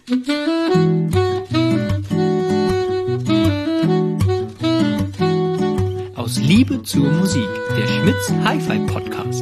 Aus Liebe zur Musik, der Schmitz Hi-Fi Podcast.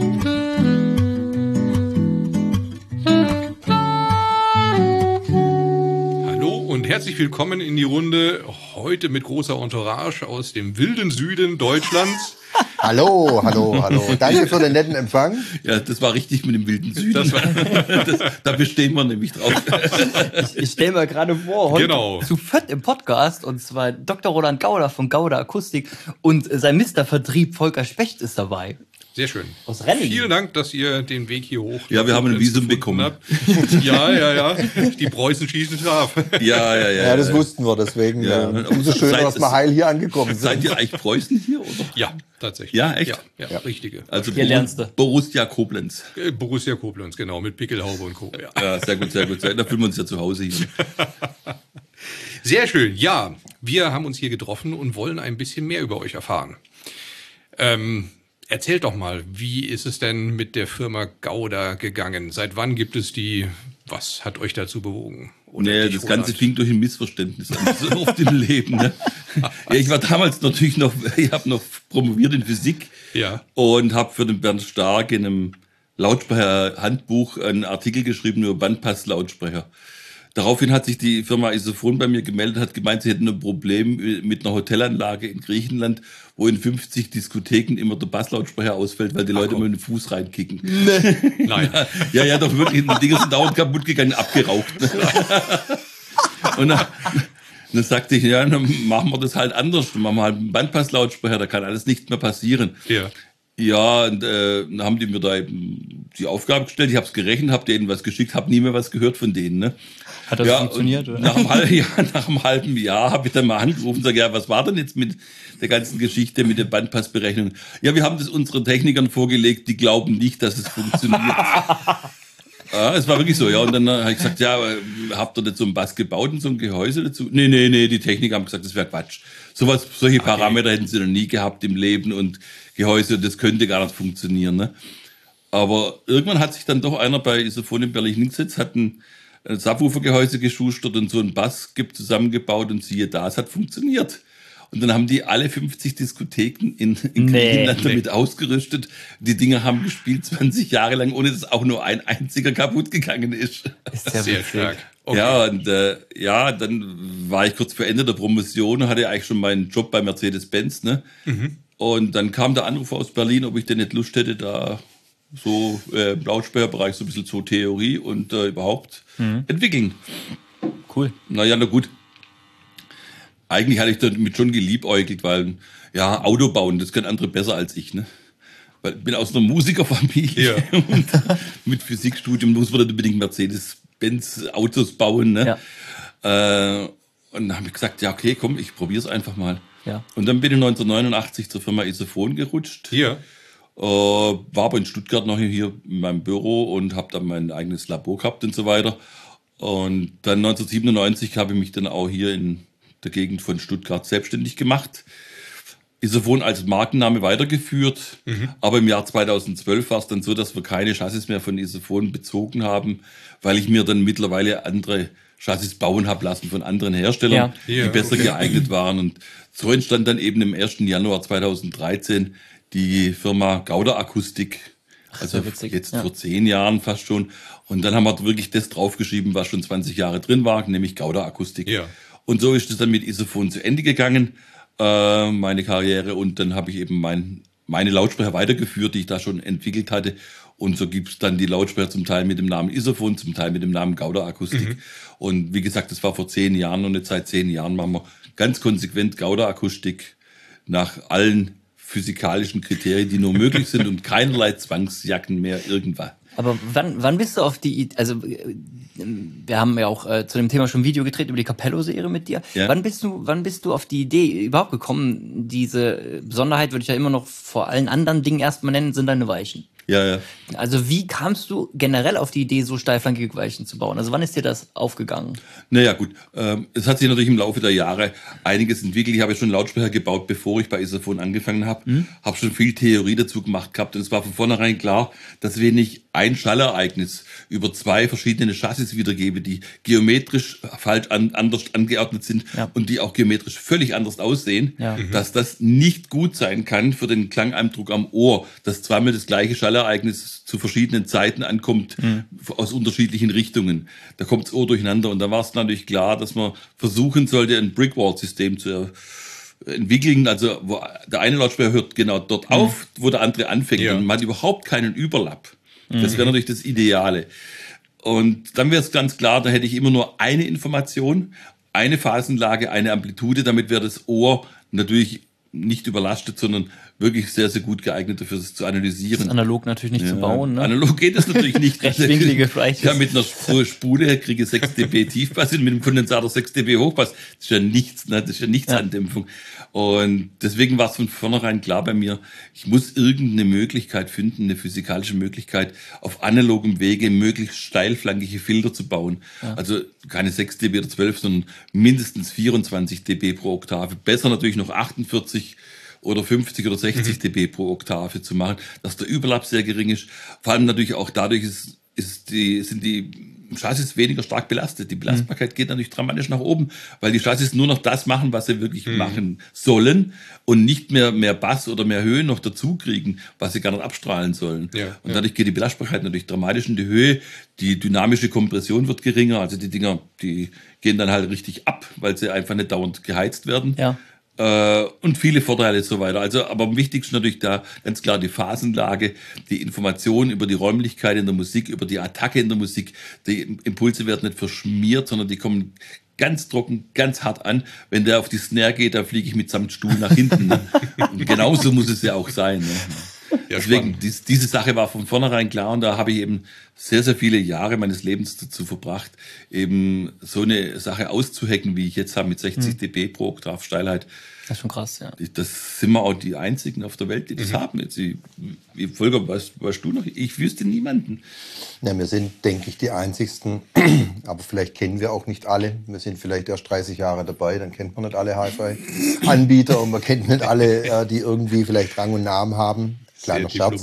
Hallo und herzlich willkommen in die Runde, heute mit großer Entourage aus dem wilden Süden Deutschlands. Hallo. Danke für den netten Empfang. Ja, das war richtig mit dem wilden Süden. Da bestehen wir nämlich drauf. Ich stelle mir gerade vor, heute Genau. zu viert im Podcast, und zwar Dr. Roland Gauder von Gauder Akustik und sein Mistervertrieb Volker Specht ist dabei. Sehr schön. Aus Renningen. Vielen Dank, dass ihr den Weg hier hoch. Ja, wir haben ein Visum bekommen. habt. Ja. Die Preußen schießen scharf. Ja. Ja, das wussten wir, deswegen umso schöner, dass wir heil hier angekommen sind. Seid ihr eigentlich Preußen hier, oder? Ja, tatsächlich. Ja, echt? Ja, richtige. Also Hier lernst du. Borussia Koblenz. Borussia Koblenz, genau, mit Pickelhaube und Co. Ja. Ja, sehr gut. Da fühlen wir uns ja zu Hause hier. Sehr schön. Ja, wir haben uns hier getroffen und wollen ein bisschen mehr über euch erfahren. Erzählt doch mal, wie ist es denn mit der Firma Gauder gegangen? Seit wann gibt es die? Was hat euch dazu bewogen? Nee, das Ganze fing durch ein Missverständnis an, so oft im Leben. Ne? Ja, ich war damals natürlich ich habe noch promoviert in Physik und habe für den Bernd Stark in einem Lautsprecher-Handbuch einen Artikel geschrieben über Bandpass-Lautsprecher. Daraufhin hat sich die Firma Isophon bei mir gemeldet, hat gemeint, sie hätten ein Problem mit einer Hotelanlage in Griechenland, wo in 50 Diskotheken immer der Basslautsprecher ausfällt, weil die Leute immer mit dem Fuß reinkicken. Nee. Nein. Ja, doch wirklich. Die Dinger sind dauernd kaputt gegangen, abgeraucht. Und dann sagte ich, ja, dann machen wir das halt anders. Dann machen wir halt einen Bandpasslautsprecher, da kann alles nichts mehr passieren. Ja. Ja, und dann haben die mir da eben die Aufgabe gestellt. Ich habe es gerechnet, habe denen was geschickt, habe nie mehr was gehört von denen. Ne? Hat das funktioniert? Oder? Nach einem halben Jahr habe ich dann mal angerufen und sage, ja, was war denn jetzt mit der ganzen Geschichte mit der Bandpassberechnung? Ja, wir haben das unseren Technikern vorgelegt, die glauben nicht, dass es funktioniert. Ja, es war wirklich so, ja. Und dann habe ich gesagt, ja, habt ihr nicht so einen Bass gebaut und so ein Gehäuse dazu? Nee, die Techniker haben gesagt, das wäre Quatsch. Solche Parameter hätten sie noch nie gehabt im Leben und Gehäuse, das könnte gar nicht funktionieren. Ne? Aber irgendwann hat sich dann doch einer bei Isophon in Berlin hingesetzt, hat ein Subwoofer-Gehäuse geschustert und so einen Bass zusammengebaut und siehe da, es hat funktioniert. Und dann haben die alle 50 Diskotheken in Griechenland damit ausgerüstet. Die Dinger haben gespielt 20 Jahre lang, ohne dass auch nur ein einziger kaputt gegangen ist. Ist ja Sehr stark. Okay. Ja, und dann war ich kurz vor Ende der Promotion, hatte eigentlich schon meinen Job bei Mercedes-Benz. Ne? Mhm. Und dann kam der Anruf aus Berlin, ob ich denn nicht Lust hätte, da so im Lautsprecherbereich so ein bisschen zur Theorie und überhaupt entwickeln. Cool. Na gut. Eigentlich hatte ich damit schon geliebäugelt, weil, ja, Auto bauen, das können andere besser als ich, ne? Weil ich bin aus einer Musikerfamilie und mit Physikstudium muss man dann unbedingt Mercedes-Benz Autos bauen, ne? Ja. Und dann habe ich gesagt, ja, okay, komm, ich probier's einfach mal. Ja. Und dann bin ich 1989 zur Firma Isophon gerutscht. Hier. War aber in Stuttgart noch hier in meinem Büro und habe dann mein eigenes Labor gehabt und so weiter. Und dann 1997 habe ich mich dann auch hier in der Gegend von Stuttgart selbstständig gemacht. Isophon als Markenname weitergeführt, aber im Jahr 2012 war es dann so, dass wir keine Chassis mehr von Isophon bezogen haben, weil ich mir dann mittlerweile andere Chassis bauen habe lassen von anderen Herstellern, die besser geeignet waren. Und so entstand dann eben im 1. Januar 2013 die Firma Gauder Akustik. Also jetzt vor 10 Jahren fast schon. Und dann haben wir wirklich das draufgeschrieben, was schon 20 Jahre drin war, nämlich Gauder Akustik. Ja. Und so ist es dann mit Isophon zu Ende gegangen, meine Karriere. Und dann habe ich eben meine Lautsprecher weitergeführt, die ich da schon entwickelt hatte. Und so gibt es dann die Lautsprecher zum Teil mit dem Namen Isophon, zum Teil mit dem Namen Gauder Akustik. Und wie gesagt, das war vor 10 Jahren und jetzt seit 10 Jahren machen wir ganz konsequent Gauder Akustik nach allen physikalischen Kriterien, die nur möglich sind und keinerlei Zwangsjacken mehr irgendwas. Aber wann bist du auf die Idee, also wir haben ja auch zu dem Thema schon ein Video gedreht über die Capello-Serie mit dir. Ja. Wann bist du auf die Idee überhaupt gekommen? Diese Besonderheit würde ich ja immer noch vor allen anderen Dingen erstmal nennen, sind deine Weichen. Ja. Also wie kamst du generell auf die Idee, so steilflankige Weichen zu bauen? Also wann ist dir das aufgegangen? Naja, gut. Es hat sich natürlich im Laufe der Jahre einiges entwickelt. Ich habe schon Lautsprecher gebaut, bevor ich bei Isaphone angefangen habe. Habe schon viel Theorie dazu gemacht gehabt. Und es war von vornherein klar, dass wenn ich ein Schallereignis über 2 verschiedene Chassis wiedergebe, die geometrisch falsch anders angeordnet sind und die auch geometrisch völlig anders aussehen, dass das nicht gut sein kann für den Klangeindruck am Ohr, dass zweimal das gleiche Schallereignis zu verschiedenen Zeiten ankommt, aus unterschiedlichen Richtungen. Da kommt das Ohr durcheinander. Und da war es natürlich klar, dass man versuchen sollte, ein Brickwall-System zu entwickeln. Also wo der eine Lautsprecher hört genau dort auf, wo der andere anfängt. Und man hat überhaupt keinen Überlapp. Das wäre natürlich das Ideale. Und dann wäre es ganz klar, da hätte ich immer nur eine Information, eine Phasenlage, eine Amplitude. Damit wäre das Ohr natürlich nicht überlastet, sondern wirklich sehr, sehr gut geeignet dafür, es zu analysieren. Das ist analog natürlich nicht zu bauen. Ne? Analog geht das natürlich nicht. Rechtwinklige Fleisch. Ja, mit einer Spule kriege ich 6 dB Tiefpass und mit dem Kondensator 6 dB Hochpass. Das ist ja nichts, ne? Das ist ja nichts an Dämpfung. Und deswegen war es von vornherein klar bei mir, ich muss irgendeine Möglichkeit finden, eine physikalische Möglichkeit, auf analogem Wege möglichst steilflankige Filter zu bauen. Also keine 6 dB oder 12, sondern mindestens 24 dB pro Oktave. Besser natürlich noch 48 oder 50 oder 60 dB pro Oktave zu machen, dass der Überlapp sehr gering ist. Vor allem natürlich auch dadurch sind die Chassis weniger stark belastet. Die Belastbarkeit geht natürlich dramatisch nach oben, weil die Chassis nur noch das machen, was sie wirklich machen sollen und nicht mehr Bass oder mehr Höhe noch dazu kriegen, was sie gar nicht abstrahlen sollen. Und dadurch geht die Belastbarkeit natürlich dramatisch in die Höhe. Die dynamische Kompression wird geringer. Also die Dinger, die gehen dann halt richtig ab, weil sie einfach nicht dauernd geheizt werden. Und viele Vorteile so weiter. Also, aber am wichtigsten natürlich da ganz klar die Phasenlage, die Information über die Räumlichkeit in der Musik, über die Attacke in der Musik. Die Impulse werden nicht verschmiert, sondern die kommen ganz trocken, ganz hart an. Wenn der auf die Snare geht, da fliege ich mitsamt Stuhl nach hinten. Ne? Und genauso muss es ja auch sein. Ne? Ja, deswegen, diese Sache war von vornherein klar und da habe ich eben sehr, sehr viele Jahre meines Lebens dazu verbracht, eben so eine Sache auszuhacken, wie ich jetzt habe, mit 60 dB pro Oktav Steilheit. Das ist schon krass, ja. Das sind wir auch die Einzigen auf der Welt, die das haben. Jetzt, Volker, weißt du noch? Ich wüsste niemanden. Ja, wir sind, denke ich, die Einzigsten, aber vielleicht kennen wir auch nicht alle. Wir sind vielleicht erst 30 Jahre dabei, dann kennt man nicht alle Hi-Fi-Anbieter und man kennt nicht alle, die irgendwie vielleicht Rang und Namen haben. Kleiner Scherz.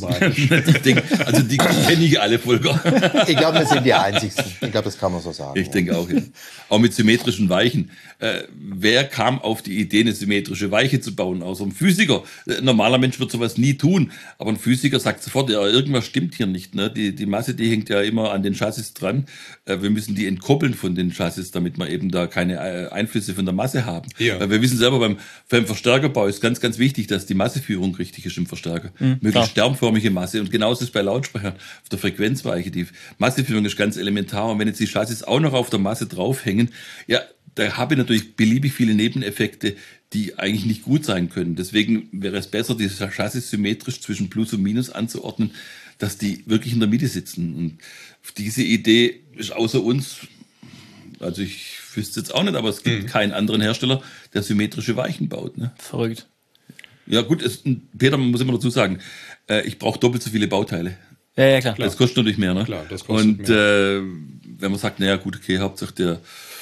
Also die kenne ich alle, Volker. Ich glaube, wir sind die Einzigsten. Ich glaube, das kann man so sagen. Ich denke auch, ja. Auch mit symmetrischen Weichen. Wer kam auf die Idee, eine symmetrische Weiche zu bauen? Außer ein Physiker. Ein normaler Mensch wird sowas nie tun. Aber ein Physiker sagt sofort, ja, irgendwas stimmt hier nicht. Ne? Die Masse, die hängt ja immer an den Chassis dran. Wir müssen die entkoppeln von den Chassis, damit wir eben da keine Einflüsse von der Masse haben. Ja. Weil wir wissen selber, beim Verstärkerbau ist ganz, ganz wichtig, dass die Masseführung richtig ist im Verstärker. Möglichst sternförmige Masse. Und genauso ist es bei Lautsprechern auf der Frequenzweiche. Die Masseführung ist ganz elementar. Und wenn jetzt die Chassis auch noch auf der Masse draufhängen, ja, da habe ich natürlich beliebig viele Nebeneffekte, die eigentlich nicht gut sein können. Deswegen wäre es besser, die Chassis symmetrisch zwischen Plus und Minus anzuordnen, dass die wirklich in der Mitte sitzen. Und diese Idee ist außer uns, also ich wüsste jetzt auch nicht, aber es gibt keinen anderen Hersteller, der symmetrische Weichen baut. Ne? Verrückt. Ja gut, Peter, man muss immer dazu sagen, ich brauche doppelt so viele Bauteile. Ja, klar. Das kostet natürlich mehr, ne? Klar, das kostet mehr. Wenn man sagt, naja gut, okay, Hauptsache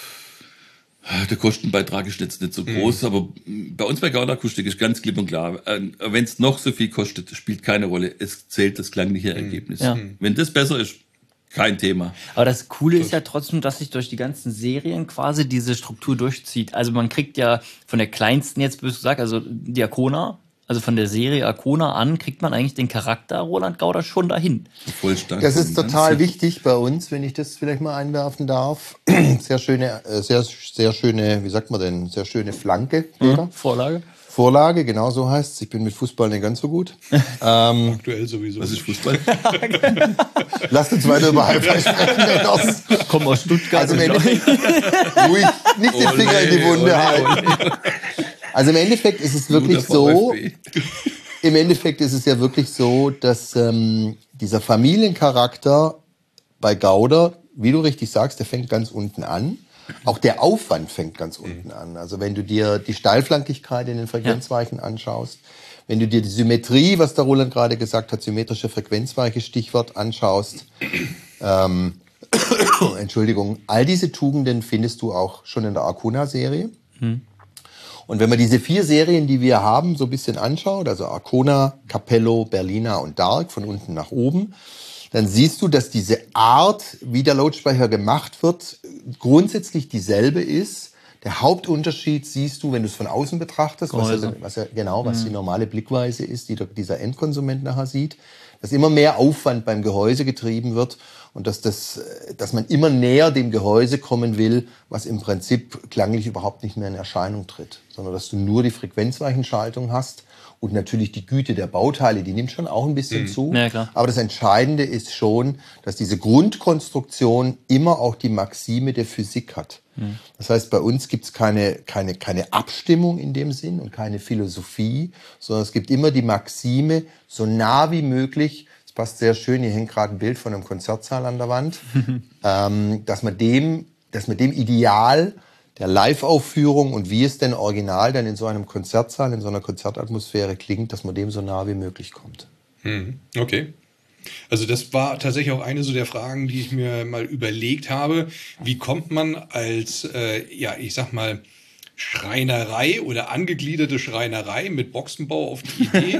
der Kostenbeitrag ist jetzt nicht so groß, aber bei uns bei Gauda-Akustik ist ganz klipp und klar, wenn es noch so viel kostet, spielt keine Rolle. Es zählt das klangliche Ergebnis. Ja. Wenn das besser ist, kein Thema. Aber das Coole ist ja trotzdem, dass sich durch die ganzen Serien quasi diese Struktur durchzieht. Also man kriegt ja von der kleinsten jetzt, böse gesagt, also die Arcona, also von der Serie Arcona an, kriegt man eigentlich den Charakter Roland Gauder schon dahin. Voll stark. Das ist total wichtig bei uns, wenn ich das vielleicht mal einwerfen darf. Sehr schöne, wie sagt man denn, sehr schöne Flanke. Vorlage, genau so heißt es. Ich bin mit Fußball nicht ganz so gut. Aktuell sowieso. Was ist Fußball? Lasst uns weiter über Hi-Fi sprechen. Komm aus Stuttgart. Also ruhig, nicht den Finger in die Wunde halten. Also im Endeffekt ist es wirklich so, im Endeffekt ist es ja wirklich so, dass dieser Familiencharakter bei Gauder, wie du richtig sagst, der fängt ganz unten an. Auch der Aufwand fängt ganz unten an. Also wenn du dir die Steilflankigkeit in den Frequenzweichen anschaust, Wenn du dir die Symmetrie, was der Roland gerade gesagt hat, symmetrische Frequenzweiche, Stichwort, anschaust, Entschuldigung, all diese Tugenden findest du auch schon in der Arcona-Serie. Und wenn man diese 4 Serien, die wir haben, so ein bisschen anschaut, also Arcona, Capello, Berliner und Dark, von unten nach oben, dann siehst du, dass diese Art, wie der Lautsprecher gemacht wird, grundsätzlich dieselbe ist. Der Hauptunterschied siehst du, wenn du es von außen betrachtest, was die normale Blickweise ist, die dieser Endkonsument nachher sieht, dass immer mehr Aufwand beim Gehäuse getrieben wird und dass man immer näher dem Gehäuse kommen will, was im Prinzip klanglich überhaupt nicht mehr in Erscheinung tritt, sondern dass du nur die Frequenzweichenschaltung hast und natürlich die Güte der Bauteile, die nimmt schon auch ein bisschen zu. Ja, klar. Aber das Entscheidende ist schon, dass diese Grundkonstruktion immer auch die Maxime der Physik hat. Das heißt, bei uns gibt es keine Abstimmung in dem Sinn und keine Philosophie, sondern es gibt immer die Maxime, so nah wie möglich, das passt sehr schön, hier hängt gerade ein Bild von einem Konzertsaal an der Wand, dass man dem Ideal der Live-Aufführung und wie es denn original dann in so einem Konzertsaal, in so einer Konzertatmosphäre klingt, dass man dem so nah wie möglich kommt. Okay. Also das war tatsächlich auch eine so der Fragen, die ich mir mal überlegt habe. Wie kommt man als, ich sag mal, Schreinerei oder angegliederte Schreinerei mit Boxenbau auf die Idee,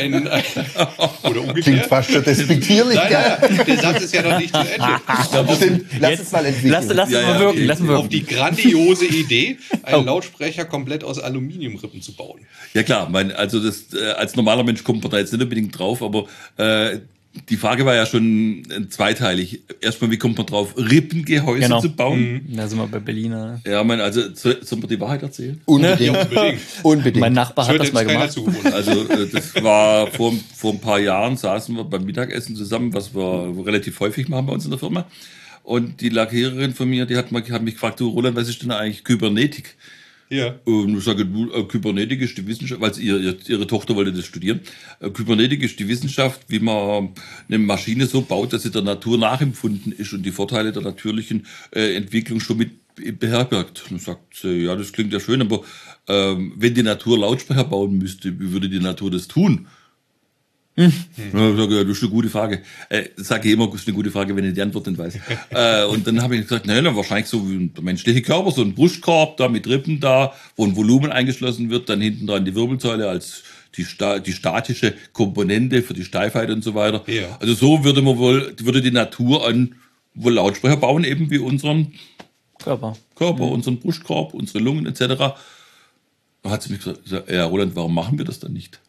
oder umgekehrt. Klingt fast schon despektierlich. Nein, der Satz ist ja noch nicht zu Ende. Lass es mal entwickeln. Lass es mal wirken. Auf die grandiose Idee, einen Lautsprecher komplett aus Aluminiumrippen zu bauen. Ja klar, als normaler Mensch kommt man da jetzt nicht unbedingt drauf, aber die Frage war ja schon zweiteilig. Erstmal, wie kommt man drauf, Rippengehäuse zu bauen? Da sind wir bei Berliner. Ja, sollen wir die Wahrheit erzählen? Unbedingt. Unbedingt. Mein Nachbar hat das mal gemacht. Also das war vor ein paar Jahren, saßen wir beim Mittagessen zusammen, was wir relativ häufig machen bei uns in der Firma. Und die Lackiererin von mir, die hat mich gefragt, du Roland, was ist denn eigentlich Kybernetik? Ja. Und ich sage, Kybernetik ist die Wissenschaft, weil ihre Tochter wollte das studieren. Kybernetik ist die Wissenschaft, wie man eine Maschine so baut, dass sie der Natur nachempfunden ist und die Vorteile der natürlichen Entwicklung schon mit beherbergt. Und sagt sie, ja, das klingt ja schön, aber wenn die Natur Lautsprecher bauen müsste, wie würde die Natur das tun? Ja, ich sage, ja, das ist eine gute Frage. Sage ich immer, das ist eine gute Frage, wenn ich die Antwort nicht weiß. Und dann habe ich gesagt, naja, wahrscheinlich so wie der menschliche Körper, so ein Brustkorb da mit Rippen da, wo ein Volumen eingeschlossen wird, dann hinten dran die Wirbelsäule als die statische Komponente für die Steifheit und so weiter. Ja. Also so würde die Natur wohl Lautsprecher bauen, eben wie unseren Körper, unseren Brustkorb, unsere Lungen etc. Da hat sie mich gesagt, ja Roland, warum machen wir das dann nicht?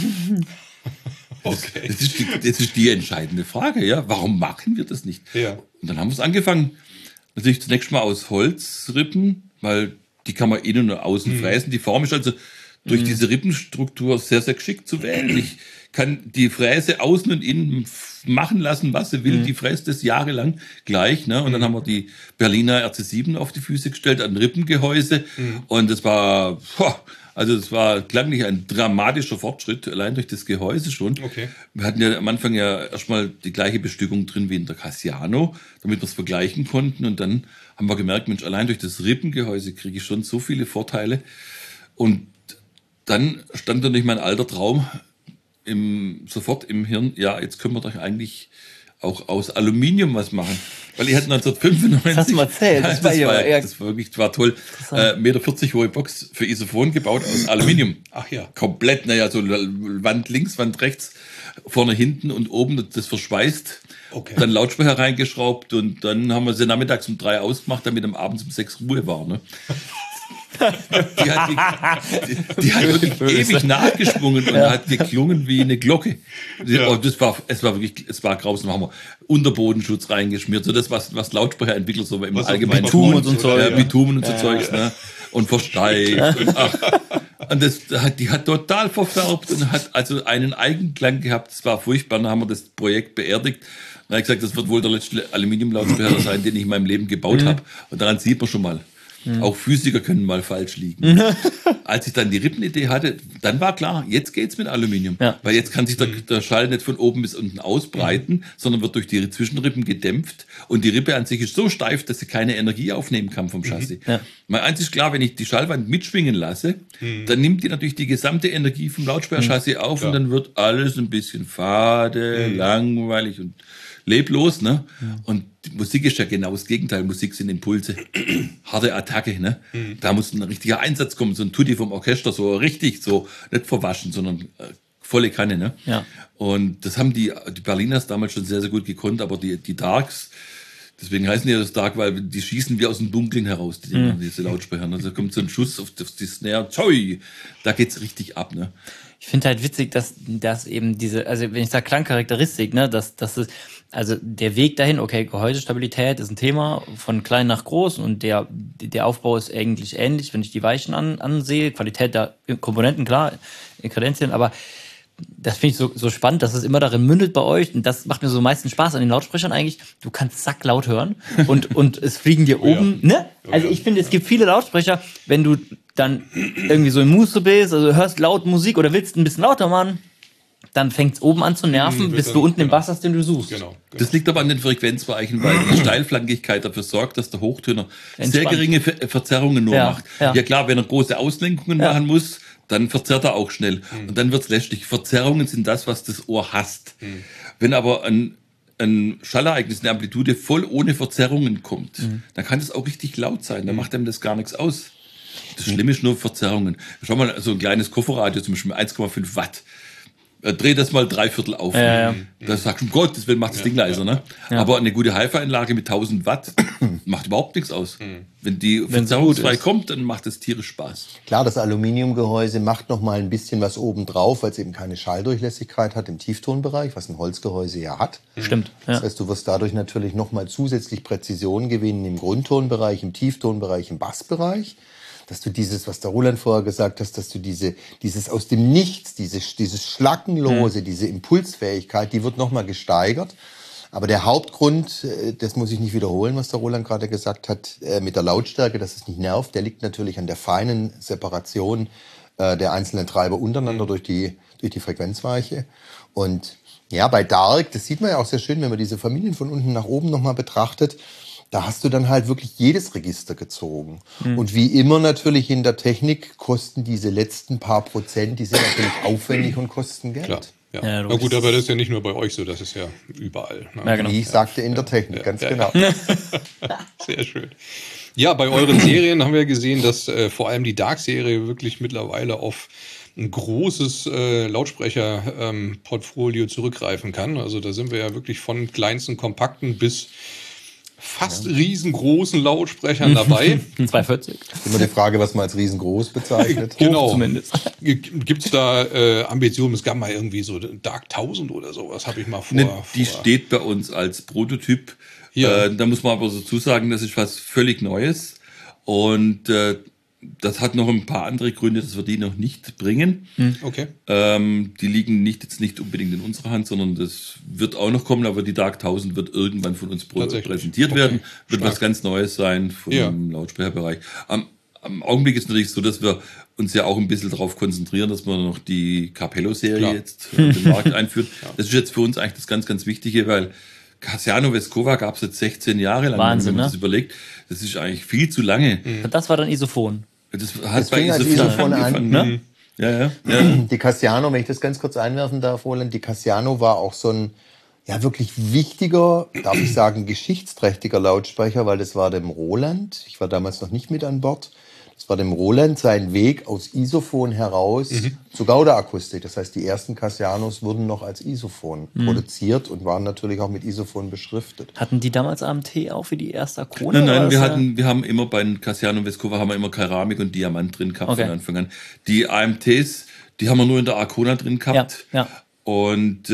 Okay. Das ist die entscheidende Frage, ja. Warum machen wir das nicht? Ja. Und dann haben wir es angefangen. Natürlich zunächst mal aus Holzrippen, weil die kann man innen und außen fräsen. Die Form ist also durch diese Rippenstruktur sehr, sehr geschickt zu wählen. Ich kann die Fräse außen und innen machen lassen, was sie will. Die fräst das jahrelang gleich. Ne? Und dann haben wir die Berliner RC7 auf die Füße gestellt, ein Rippengehäuse. Und das war... das war klanglich ein dramatischer Fortschritt, allein durch das Gehäuse schon. Okay. Wir hatten ja am Anfang ja erstmal die gleiche Bestückung drin wie in der Cassiano, damit wir es vergleichen konnten. Und dann haben wir gemerkt, Mensch, allein durch das Rippengehäuse kriege ich schon so viele Vorteile. Und dann stand natürlich mein alter Traum sofort im Hirn, ja, jetzt können wir doch eigentlich auch aus Aluminium was machen. Weil ich hatte 1995... Das hast du mal erzählt. Das war toll. 1,40 Meter hohe Box für Isophon gebaut aus Aluminium. Ach ja. Komplett, so Wand links, Wand rechts, vorne, hinten und oben das verschweißt. Okay. Dann Lautsprecher reingeschraubt und dann haben wir sie nachmittags um 3 ausgemacht, damit am Abend um 6 Ruhe war. Ne? Die hat wirklich ewig nachgeschwungen und hat geklungen wie eine Glocke. Es war grausam. Haben wir Unterbodenschutz reingeschmiert, so das, was Lautsprecherentwickler so im Allgemeinen Bitumen und so Zeug. Bitumen und so Zeugs, ne? Und versteigt. Und die hat total verfärbt und hat also einen Eigenklang gehabt. Das war furchtbar. Dann haben wir das Projekt beerdigt. Dann habe ich gesagt, das wird wohl der letzte Aluminiumlautsprecher sein, den ich in meinem Leben gebaut habe. Und daran sieht man schon mal. Auch Physiker können mal falsch liegen. Als ich dann die Rippenidee hatte, dann war klar, jetzt geht's mit Aluminium. Ja. Weil jetzt kann sich der Schall nicht von oben bis unten ausbreiten, sondern wird durch die Zwischenrippen gedämpft. Und die Rippe an sich ist so steif, dass sie keine Energie aufnehmen kann vom Chassis. Ja. Mal eins ist klar, wenn ich die Schallwand mitschwingen lasse, dann nimmt die natürlich die gesamte Energie vom Lautsprecherchassis auf und dann wird alles ein bisschen fade, langweilig und leblos, ne? Und die Musik ist ja genau das Gegenteil. Musik sind Impulse, harte Attacke, ne? Da muss ein richtiger Einsatz kommen, so ein Tutti vom Orchester, so richtig, so nicht verwaschen, sondern volle Kanne, ne? Ja. Und das haben die Berliners damals schon sehr, sehr gut gekonnt, aber die Darks, deswegen heißen die ja das Dark, weil die schießen wie aus dem Dunkeln heraus, diese Lautsprecher. Also da kommt so ein Schuss auf die Snare, tschoi, da geht's richtig ab, ne? Ich finde halt witzig, dass eben diese, also wenn ich sage Klangcharakteristik, ne, dass es, also der Weg dahin, okay, Gehäusestabilität ist ein Thema von klein nach groß und der Aufbau ist eigentlich ähnlich, wenn ich die Weichen ansehe, Qualität der Komponenten, klar, Kredenzien, aber das finde ich so spannend, dass es immer darin mündet bei euch und das macht mir so am meisten Spaß an den Lautsprechern eigentlich. Du kannst sacklaut hören und es fliegen dir oben, ne? Also ich finde, es gibt viele Lautsprecher, wenn du dann irgendwie so im Muße bist, also hörst laut Musik oder willst ein bisschen lauter machen, dann fängt es oben an zu nerven, bis du unten den Bass hast, den du suchst. Genau. Das liegt aber an den Frequenzbereichen, weil die Steilflankigkeit dafür sorgt, dass der Hochtöner sehr geringe Verzerrungen nur macht. Ja klar, wenn er große Auslenkungen machen muss, dann verzerrt er auch schnell. Und dann wird's lästig. Verzerrungen sind das, was das Ohr hasst. Wenn aber ein Schallereignis, eine Amplitude voll ohne Verzerrungen kommt, dann kann das auch richtig laut sein. Dann macht einem das gar nichts aus. Das Schlimme ist nur Verzerrungen. Schau mal, so ein kleines Kofferradio, zum Beispiel 1,5 Watt. Dreh das mal 3/4 auf. Da sagst du, um Gottes Willen, macht das Ding leiser. Ne? Ja. Aber eine gute Hi-Fi-Anlage mit 1000 Watt macht überhaupt nichts aus. Wenn die verzerrungsfrei kommt, dann macht es tierisch Spaß. Klar, das Aluminiumgehäuse macht noch mal ein bisschen was oben drauf, weil es eben keine Schalldurchlässigkeit hat im Tieftonbereich, was ein Holzgehäuse ja hat. Stimmt. Ja. Das heißt, du wirst dadurch natürlich noch mal zusätzlich Präzision gewinnen im Grundtonbereich, im Tieftonbereich, im Bassbereich. Dass du dieses, was der Roland vorher gesagt hast, dass du dieses aus dem Nichts, dieses Schlackenlose, diese Impulsfähigkeit, die wird nochmal gesteigert. Aber der Hauptgrund, das muss ich nicht wiederholen, was der Roland gerade gesagt hat, mit der Lautstärke, dass es nicht nervt, der liegt natürlich an der feinen Separation der einzelnen Treiber untereinander durch die Frequenzweiche. Und ja, bei Dark, das sieht man ja auch sehr schön, wenn man diese Familien von unten nach oben nochmal betrachtet, da hast du dann halt wirklich jedes Register gezogen. Und wie immer natürlich in der Technik kosten diese letzten paar Prozent, die sind natürlich aufwendig und kosten Geld. Klar. Ja. Na gut, aber das ist ja nicht nur bei euch so, das ist ja überall. Ne? Ja, genau. Wie ich sagte, in der Technik, ganz genau. Sehr schön. Ja, bei euren Serien haben wir gesehen, dass vor allem die Dark-Serie wirklich mittlerweile auf ein großes Lautsprecher-Portfolio zurückgreifen kann. Also da sind wir ja wirklich von kleinsten, kompakten bis fast riesengroßen Lautsprechern dabei. 240. Immer die Frage, was man als riesengroß bezeichnet. Genau. Zumindest. Gibt's da Ambitionen? Es gab mal irgendwie so Dark 1000 oder sowas, habe ich mal vor. Die steht bei uns als Prototyp. Ja. Da muss man aber dazu sagen, das ist was völlig Neues. Und das hat noch ein paar andere Gründe, dass wir die noch nicht bringen. Okay. Die liegen jetzt nicht unbedingt in unserer Hand, sondern das wird auch noch kommen, aber die Dark 1000 wird irgendwann von uns präsentiert werden. Wird was ganz Neues sein vom Lautsprecherbereich. Am Augenblick ist es natürlich so, dass wir uns ja auch ein bisschen darauf konzentrieren, dass wir noch die Capello-Serie jetzt in den Markt einführen. Das ist jetzt für uns eigentlich das ganz, ganz Wichtige, weil Casciano Vescova gab es jetzt 16 Jahre lang, Wahnsinn, wenn man ne? das überlegt. Das ist eigentlich viel zu lange. Das war dann Isophon. Das hat Das fing als Isophon an. Ne? Ja. Die Casciano, wenn ich das ganz kurz einwerfen darf, Roland, die Casciano war auch so ein wirklich wichtiger, darf ich sagen, geschichtsträchtiger Lautsprecher, weil das war dem Roland, ich war damals noch nicht mit an Bord, das war dem Roland sein Weg aus Isophon heraus zu Gauda-Akustik. Das heißt, die ersten Cascianos wurden noch als Isophon produziert und waren natürlich auch mit Isophon beschriftet. Hatten die damals AMT auch für die erste Arkona? Nein, wir haben immer bei Casciano Vescova haben wir immer Keramik und Diamant drin gehabt von Anfang an. Die AMTs, die haben wir nur in der Arkona drin gehabt. Ja. Und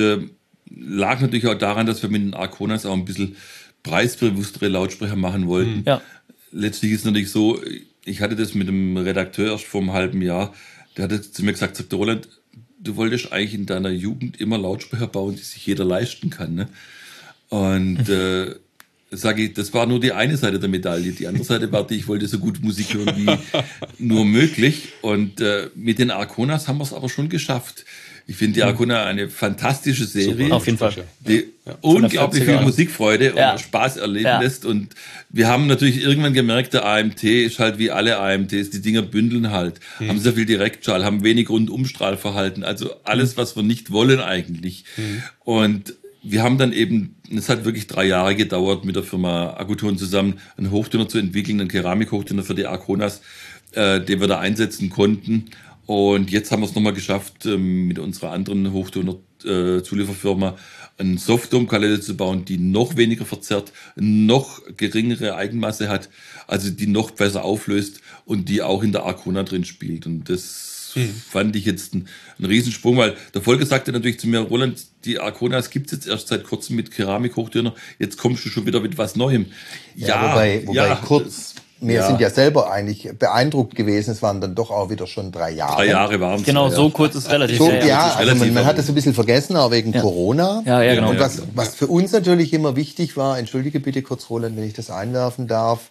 lag natürlich auch daran, dass wir mit den Arkonas auch ein bisschen preisbewusstere Lautsprecher machen wollten. Ja. Letztlich ist es natürlich so, ich hatte das mit dem Redakteur erst vor einem halben Jahr, der hat zu mir gesagt, Roland, du wolltest eigentlich in deiner Jugend immer Lautsprecher bauen, die sich jeder leisten kann. Ne? Und sage ich, das war nur die eine Seite der Medaille. Die andere Seite war, ich wollte so gut Musik hören wie nur möglich. Und mit den Arconas haben wir es aber schon geschafft. Ich finde die Arcona eine fantastische Serie. Super, auf jeden Fall. Die unglaublich viel Musikfreude und Spaß erleben lässt. Und wir haben natürlich irgendwann gemerkt, der AMT ist halt wie alle AMTs, die Dinger bündeln halt, haben sehr viel Direktschall, haben wenig Rundumstrahlverhalten, also alles, was wir nicht wollen eigentlich. Und wir haben dann eben, es hat wirklich 3 Jahre gedauert, mit der Firma Akkuton zusammen einen Hochtöner zu entwickeln, einen Keramikhochtöner für die Arconas, den wir da einsetzen konnten. Und jetzt haben wir es nochmal geschafft, mit unserer anderen Hochtöner-Zulieferfirma eine Softdome-Kalette zu bauen, die noch weniger verzerrt, noch geringere Eigenmasse hat, also die noch besser auflöst und die auch in der Arcona drin spielt. Und das fand ich jetzt ein Riesensprung, weil der Volker sagte natürlich zu mir, Roland, die Arconas gibt's jetzt erst seit kurzem mit Keramikhochtöner, jetzt kommst du schon wieder mit was Neuem. Wobei kurz... Wir sind ja selber eigentlich beeindruckt gewesen. Es waren dann doch auch wieder schon 3 Jahre. 3 Jahre waren es. Genau, so kurz ist relativ. Also man hat das ein bisschen vergessen, auch wegen Corona. Ja, genau. Und was für uns natürlich immer wichtig war, entschuldige bitte kurz, Roland, wenn ich das einwerfen darf.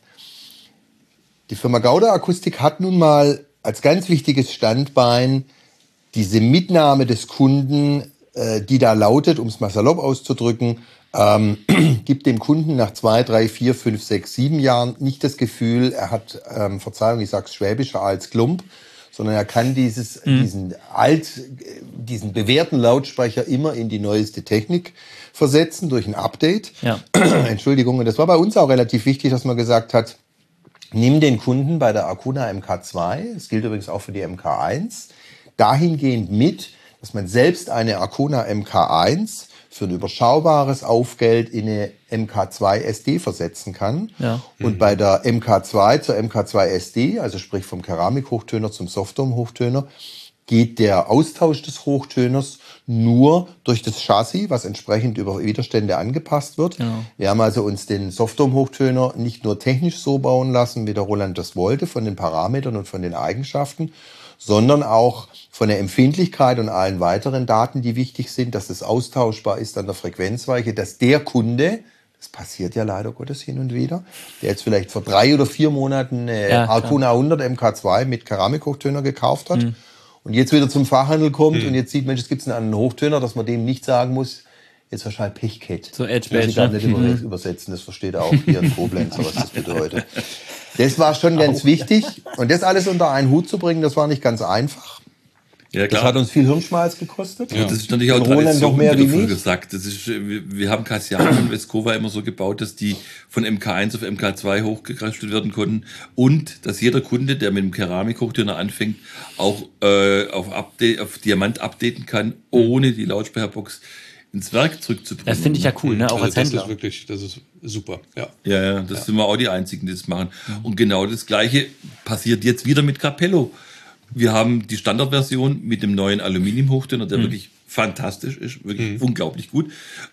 Die Firma Gauder Akustik hat nun mal als ganz wichtiges Standbein diese Mitnahme des Kunden, die da lautet, um es mal salopp auszudrücken, gibt dem Kunden nach 2, 3, 4, 5, 6, 7 Jahren nicht das Gefühl, er hat, Verzeihung, ich sag's schwäbischer als Klump, sondern er kann diesen bewährten Lautsprecher immer in die neueste Technik versetzen durch ein Update. Ja. Entschuldigung, und das war bei uns auch relativ wichtig, dass man gesagt hat, nimm den Kunden bei der Arcona MK2, das gilt übrigens auch für die MK1, dahingehend mit, dass man selbst eine Arcona MK1 für ein überschaubares Aufgeld in eine MK2 SD versetzen kann. Ja. Und bei der MK2 zur MK2 SD, also sprich vom Keramikhochtöner zum Softdome-Hochtöner, geht der Austausch des Hochtöners nur durch das Chassis, was entsprechend über Widerstände angepasst wird. Genau. Wir haben also uns den Softdome-Hochtöner nicht nur technisch so bauen lassen, wie der Roland das wollte, von den Parametern und von den Eigenschaften, sondern auch von der Empfindlichkeit und allen weiteren Daten, die wichtig sind, dass es austauschbar ist an der Frequenzweiche, dass der Kunde, das passiert ja leider Gottes hin und wieder, der jetzt vielleicht vor 3 oder 4 Monaten eine Arcona 100 MK2 mit Keramikhochtöner gekauft hat und jetzt wieder zum Fachhandel kommt und jetzt sieht, Mensch, es gibt einen anderen Hochtöner, dass man dem nicht sagen muss, jetzt wahrscheinlich Pech gehabt. So Edge Badge. Ich kann nicht übersetzen, das versteht er auch hier in Koblenz, was das bedeutet. Das war schon ganz wichtig. Und das alles unter einen Hut zu bringen, das war nicht ganz einfach. Ja, klar. Das hat uns viel Hirnschmalz gekostet. Ja. Das ist natürlich auch Roland noch mehr wie davon mich. gesagt. Das ist, wir haben Cassiano und Vescova immer so gebaut, dass die von MK1 auf MK2 hochgekraftet werden konnten und dass jeder Kunde, der mit dem Keramikhochtöner anfängt, auch auf Diamant updaten kann, ohne die Lautsprecherbox ins Werk zurückzubringen. Das finde ich ja cool, ne? Auch also als Händler. Das ist super, ja. Ja, das sind wir auch die Einzigen, die das machen. Und genau das Gleiche passiert jetzt wieder mit Capello. Wir haben die Standardversion mit dem neuen Aluminiumhochtöner, der wirklich fantastisch ist, wirklich unglaublich gut.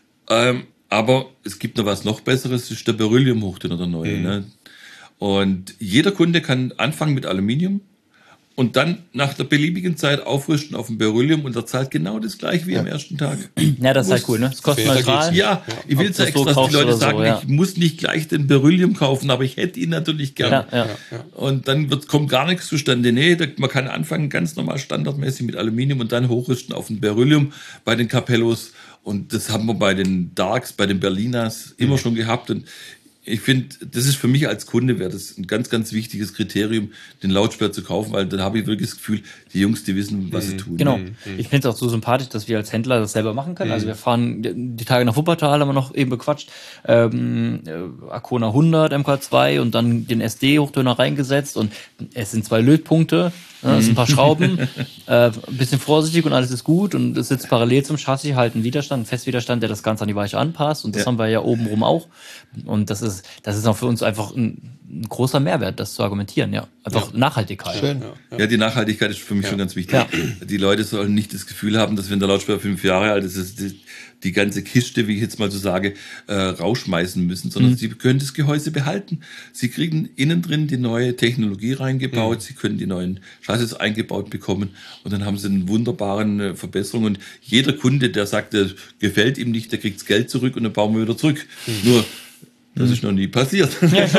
Aber es gibt noch was noch Besseres, das ist der Beryllium-Hochtöner, der neue. Ne? Und jeder Kunde kann anfangen mit Aluminium und dann nach der beliebigen Zeit aufrüsten auf dem Beryllium und er zahlt genau das gleiche wie am ersten Tag. Ja, das ist halt cool, ne? Das ist kostenneutral. Ja, ich will es ja extra, dass die Leute sagen, ich muss nicht gleich den Beryllium kaufen, aber ich hätte ihn natürlich gern. Ja. Und dann kommt gar nichts zustande. Nee, man kann anfangen ganz normal standardmäßig mit Aluminium und dann hochrüsten auf den Beryllium bei den Capellos. Und das haben wir bei den Darks, bei den Berlinas immer schon gehabt. Und ich finde, das ist für mich als Kunde, wäre das ein ganz, ganz wichtiges Kriterium, den Lautsprecher zu kaufen, weil dann habe ich wirklich das Gefühl, die Jungs, die wissen, was sie tun. Genau. Ich finde es auch so sympathisch, dass wir als Händler das selber machen können. Also wir fahren die Tage nach Wuppertal, haben wir noch eben bequatscht, Arcona 100 MK2 und dann den SD-Hochtöner reingesetzt und es sind 2 Lötpunkte, es sind ein paar Schrauben, ein bisschen vorsichtig und alles ist gut und es sitzt parallel zum Chassis halt ein Widerstand, ein Festwiderstand, der das Ganze an die Weiche anpasst und das haben wir ja obenrum auch und das ist auch für uns einfach ein großer Mehrwert, das zu argumentieren, ja. Einfach Nachhaltigkeit. Schön. Ja, die Nachhaltigkeit ist für mich schon ganz wichtig. Ja. Die Leute sollen nicht das Gefühl haben, dass wenn der Lautsprecher 5 Jahre alt ist, die ganze Kiste, wie ich jetzt mal so sage, rausschmeißen müssen, sondern sie können das Gehäuse behalten. Sie kriegen innen drin die neue Technologie reingebaut, sie können die neuen Chassis eingebaut bekommen und dann haben sie eine wunderbare Verbesserung. Und jeder Kunde, der sagt, der gefällt ihm nicht, der kriegt das Geld zurück und dann bauen wir wieder zurück. Nur Das ist noch nie passiert.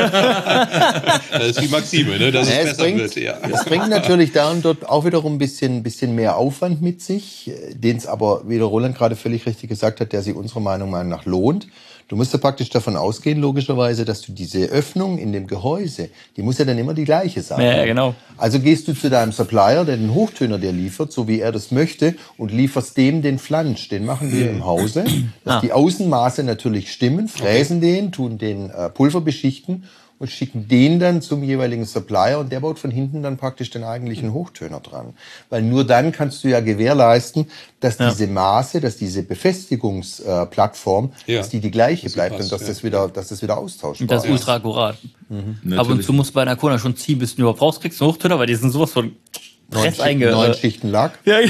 Das ist die Maxime, ne? Dass es besser wird. Ja. Es bringt natürlich da und dort auch wiederum ein bisschen mehr Aufwand mit sich, den es aber, wie der Roland gerade völlig richtig gesagt hat, der sich unserer Meinung nach lohnt. Du musst ja praktisch davon ausgehen, logischerweise, dass du diese Öffnung in dem Gehäuse, die muss ja dann immer die gleiche sein. Ja, genau. Also gehst du zu deinem Supplier, der den Hochtöner dir liefert, so wie er das möchte, und lieferst dem den Flansch. Den machen wir im Hause, dass die Außenmaße natürlich stimmen, fräsen den, tun den Pulver beschichten und schicken den dann zum jeweiligen Supplier und der baut von hinten dann praktisch den eigentlichen Hochtöner dran. Weil nur dann kannst du ja gewährleisten, dass diese Maße, dass diese Befestigungsplattform, dass die gleiche bleibt und dass das wieder austauschbar ist. Das ist ultra akkurat. Ab und zu musst du bei einer Kona schon ziehen, bis du überhaupt rauskriegst, einen Hochtöner, weil die sind sowas von 9 Schichten Lack. Ja,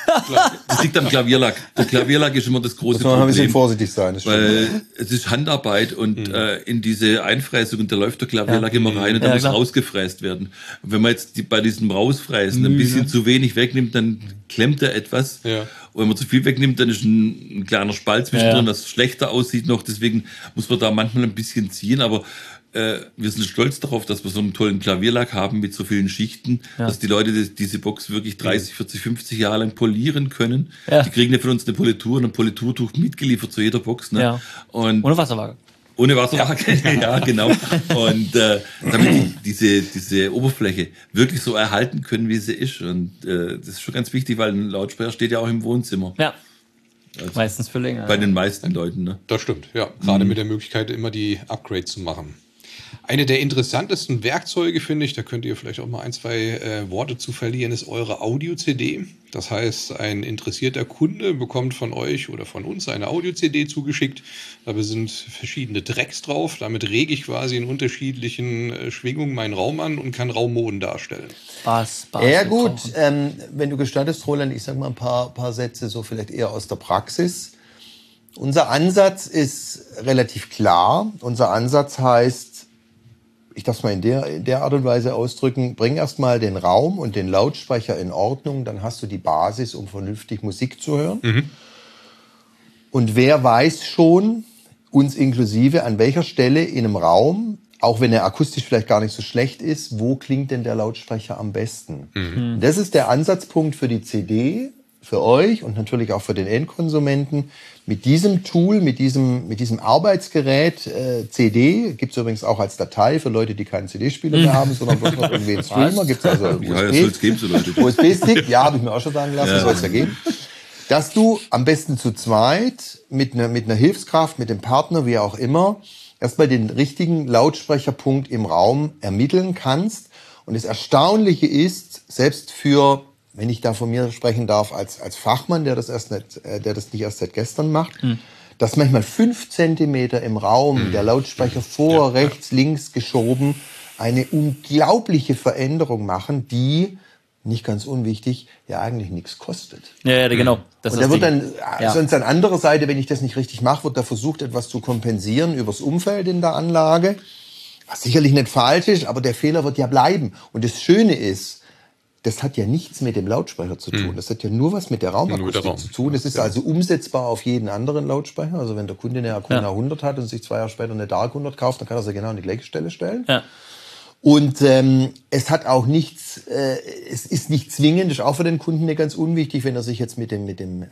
Das liegt am Klavierlack. Der Klavierlack ist immer das große Muss man ein bisschen Problem. vorsichtig sein. Das Weil es ist Handarbeit und in diese Einfräsung, da läuft der Klavierlack immer rein und da muss rausgefräst werden. Und wenn man jetzt bei diesem Rausfräsen ein bisschen zu wenig wegnimmt, dann klemmt er etwas. Ja. Und wenn man zu viel wegnimmt, dann ist ein kleiner Spalt zwischendrin, was schlechter aussieht noch. Deswegen muss man da manchmal ein bisschen ziehen, aber wir sind stolz darauf, dass wir so einen tollen Klavierlack haben mit so vielen Schichten, dass die Leute diese Box wirklich 30, 40, 50 Jahre lang polieren können. Die kriegen ja von uns eine Politur und ein Politurtuch mitgeliefert zu jeder Box. Ne? Ja. Und ohne Wasserwaage. ohne Wasserwaage, ja, genau. Und damit diese Oberfläche wirklich so erhalten können, wie sie ist. Und das ist schon ganz wichtig, weil ein Lautsprecher steht ja auch im Wohnzimmer. Ja. Also meistens für länger. Bei den meisten Leuten, ne? Das stimmt, ja. Gerade mit der Möglichkeit, immer die Upgrades zu machen. Eine der interessantesten Werkzeuge, finde ich, da könnt ihr vielleicht auch mal ein, zwei Worte zu verlieren, ist eure Audio-CD. Das heißt, ein interessierter Kunde bekommt von euch oder von uns eine Audio-CD zugeschickt. Dabei sind verschiedene Tracks drauf. Damit rege ich quasi in unterschiedlichen Schwingungen meinen Raum an und kann Raummoden darstellen. Spaß. Ja gut, wenn du gestattest, Roland, ich sag mal ein paar Sätze so vielleicht eher aus der Praxis. Unser Ansatz ist relativ klar. Unser Ansatz heißt, ich darf es mal in der Art und Weise ausdrücken, bring erstmal den Raum und den Lautsprecher in Ordnung, dann hast du die Basis, um vernünftig Musik zu hören. Und wer weiß schon, uns inklusive, an welcher Stelle in einem Raum, auch wenn er akustisch vielleicht gar nicht so schlecht ist, wo klingt denn der Lautsprecher am besten? Und das ist der Ansatzpunkt für die CD, für euch und natürlich auch für den Endkonsumenten. Mit diesem Tool, mit diesem Arbeitsgerät CD, gibt es übrigens auch als Datei für Leute, die keinen CD-Spieler mehr haben, sondern bloß noch irgendwie einen Streamer, gibt es also USB-Stick, ja, habe ich mir auch schon sagen lassen, soll es ja geben. Dass du am besten zu zweit mit einer Hilfskraft, mit dem Partner, wie auch immer, erstmal den richtigen Lautsprecherpunkt im Raum ermitteln kannst. Und das Erstaunliche ist, selbst für, wenn ich da von mir sprechen darf, als Fachmann, der das nicht erst seit gestern macht, dass manchmal 5 Zentimeter im Raum der Lautsprecher vor, rechts, links geschoben eine unglaubliche Veränderung machen, die, nicht ganz unwichtig, ja eigentlich nichts kostet. Ja, genau. Das und da wird dann, sonst an anderer Seite, wenn ich das nicht richtig mache, wird da versucht, etwas zu kompensieren übers Umfeld in der Anlage, was sicherlich nicht falsch ist, aber der Fehler wird ja bleiben. Und das Schöne ist, das hat ja nichts mit dem Lautsprecher zu tun. Das hat ja nur was mit der Raumakustik zu tun. Das ist also umsetzbar auf jeden anderen Lautsprecher. Also wenn der Kunde eine Akuna 100 hat und sich 2 Jahre später eine Dark 100 kauft, dann kann er sie genau an die gleiche Stelle stellen. Ja. Und es hat auch nichts, es ist nicht zwingend, ist auch für den Kunden nicht ganz unwichtig, wenn er sich jetzt mit dem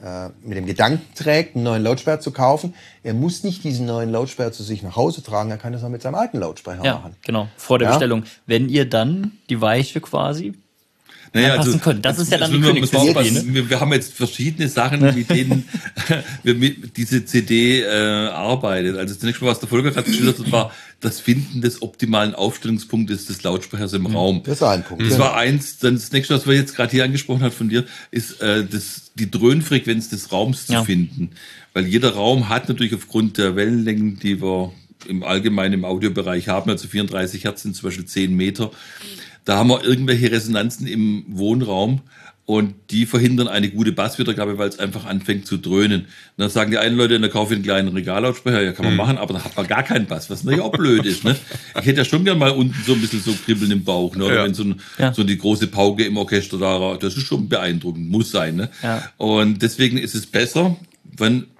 Gedanken trägt, einen neuen Lautsprecher zu kaufen. Er muss nicht diesen neuen Lautsprecher zu sich nach Hause tragen, er kann das auch mit seinem alten Lautsprecher machen. Genau, vor der Bestellung. Wenn ihr dann die Weiche quasi anpassen könnt. Das ist ja dann die Königsdisziplin. Wir haben jetzt verschiedene Sachen, mit denen wir mit diese CD arbeitet. Also das nächste Mal, was der Volker gerade geschildert hat, war das Finden des optimalen Aufstellungspunktes des Lautsprechers im Raum. Das ist ein Punkt. Das war eins. Dann das nächste, was wir jetzt gerade hier angesprochen hat von dir, ist die Dröhnfrequenz des Raums zu finden. Weil jeder Raum hat natürlich aufgrund der Wellenlängen, die wir im Allgemeinen im Audiobereich haben, also 34 Hertz sind zum Beispiel 10 Meter, da haben wir irgendwelche Resonanzen im Wohnraum und die verhindern eine gute Basswiedergabe, weil es einfach anfängt zu dröhnen. Und dann sagen die einen Leute, dann kaufe ich einen kleinen Regallautsprecher, ja kann man machen, aber dann hat man gar keinen Bass, was natürlich auch blöd ist. Ne? Ich hätte ja schon gern mal unten so ein bisschen so Kribbeln im Bauch, ne? Oder wenn so die große Pauke im Orchester da, das ist schon beeindruckend, muss sein. Ne? Ja. Und deswegen ist es besser, wenn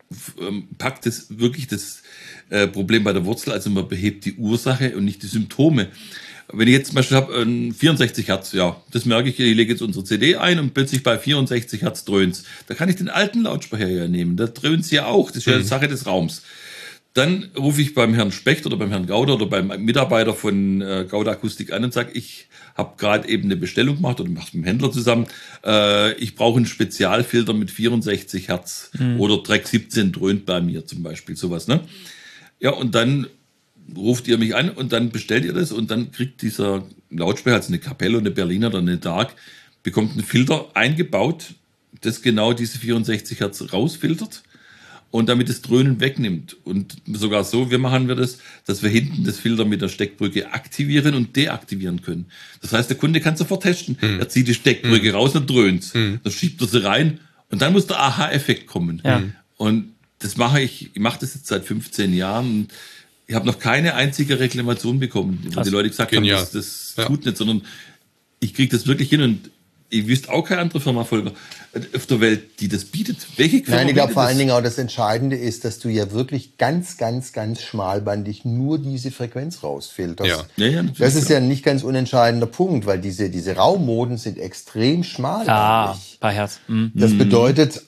packt das wirklich das Problem bei der Wurzel, also man behebt die Ursache und nicht die Symptome. Wenn ich jetzt zum Beispiel habe 64 Hertz, ja, das merke ich, ich lege jetzt unsere CD ein und plötzlich bei 64 Hertz dröhnt's. Da kann ich den alten Lautsprecher ja nehmen, da dröhnt's ja auch, das ist ja eine Sache des Raums. Dann rufe ich beim Herrn Specht oder beim Herrn Gauder oder beim Mitarbeiter von Gauder Akustik an und sage, ich habe gerade eben eine Bestellung gemacht oder mache es mit dem Händler zusammen. Ich brauche einen Spezialfilter mit 64 Hertz oder Dreck 17 dröhnt bei mir zum Beispiel, sowas, ne? Ja, und dann ruft ihr mich an und dann bestellt ihr das und dann kriegt dieser Lautsprecher, also eine Capello, eine Berliner oder eine Dark, bekommt einen Filter eingebaut, das genau diese 64 Hertz rausfiltert und damit das Dröhnen wegnimmt. Und sogar so, wir das, dass wir hinten das Filter mit der Steckbrücke aktivieren und deaktivieren können. Das heißt, der Kunde kann sofort testen. Er zieht die Steckbrücke raus und dröhnt. Dann schiebt er sie rein und dann muss der Aha-Effekt kommen. Ja. Und das mache ich mache das jetzt seit 15 Jahren und ich habe noch keine einzige Reklamation bekommen, wo die Leute gesagt haben, das tut nicht, sondern ich kriege das wirklich hin und ich wüsste auch keine andere Firma, Volker, auf der Welt, die das bietet. Welche Firma? Nein, ich glaube vor allen Dingen auch das Entscheidende ist, dass du ja wirklich ganz, ganz, ganz schmalbandig nur diese Frequenz rausfilterst. Ja. Das ist ja ein nicht ganz unentscheidender Punkt, weil diese Raummoden sind extrem schmalbandig. Paar Hertz. Das bedeutet,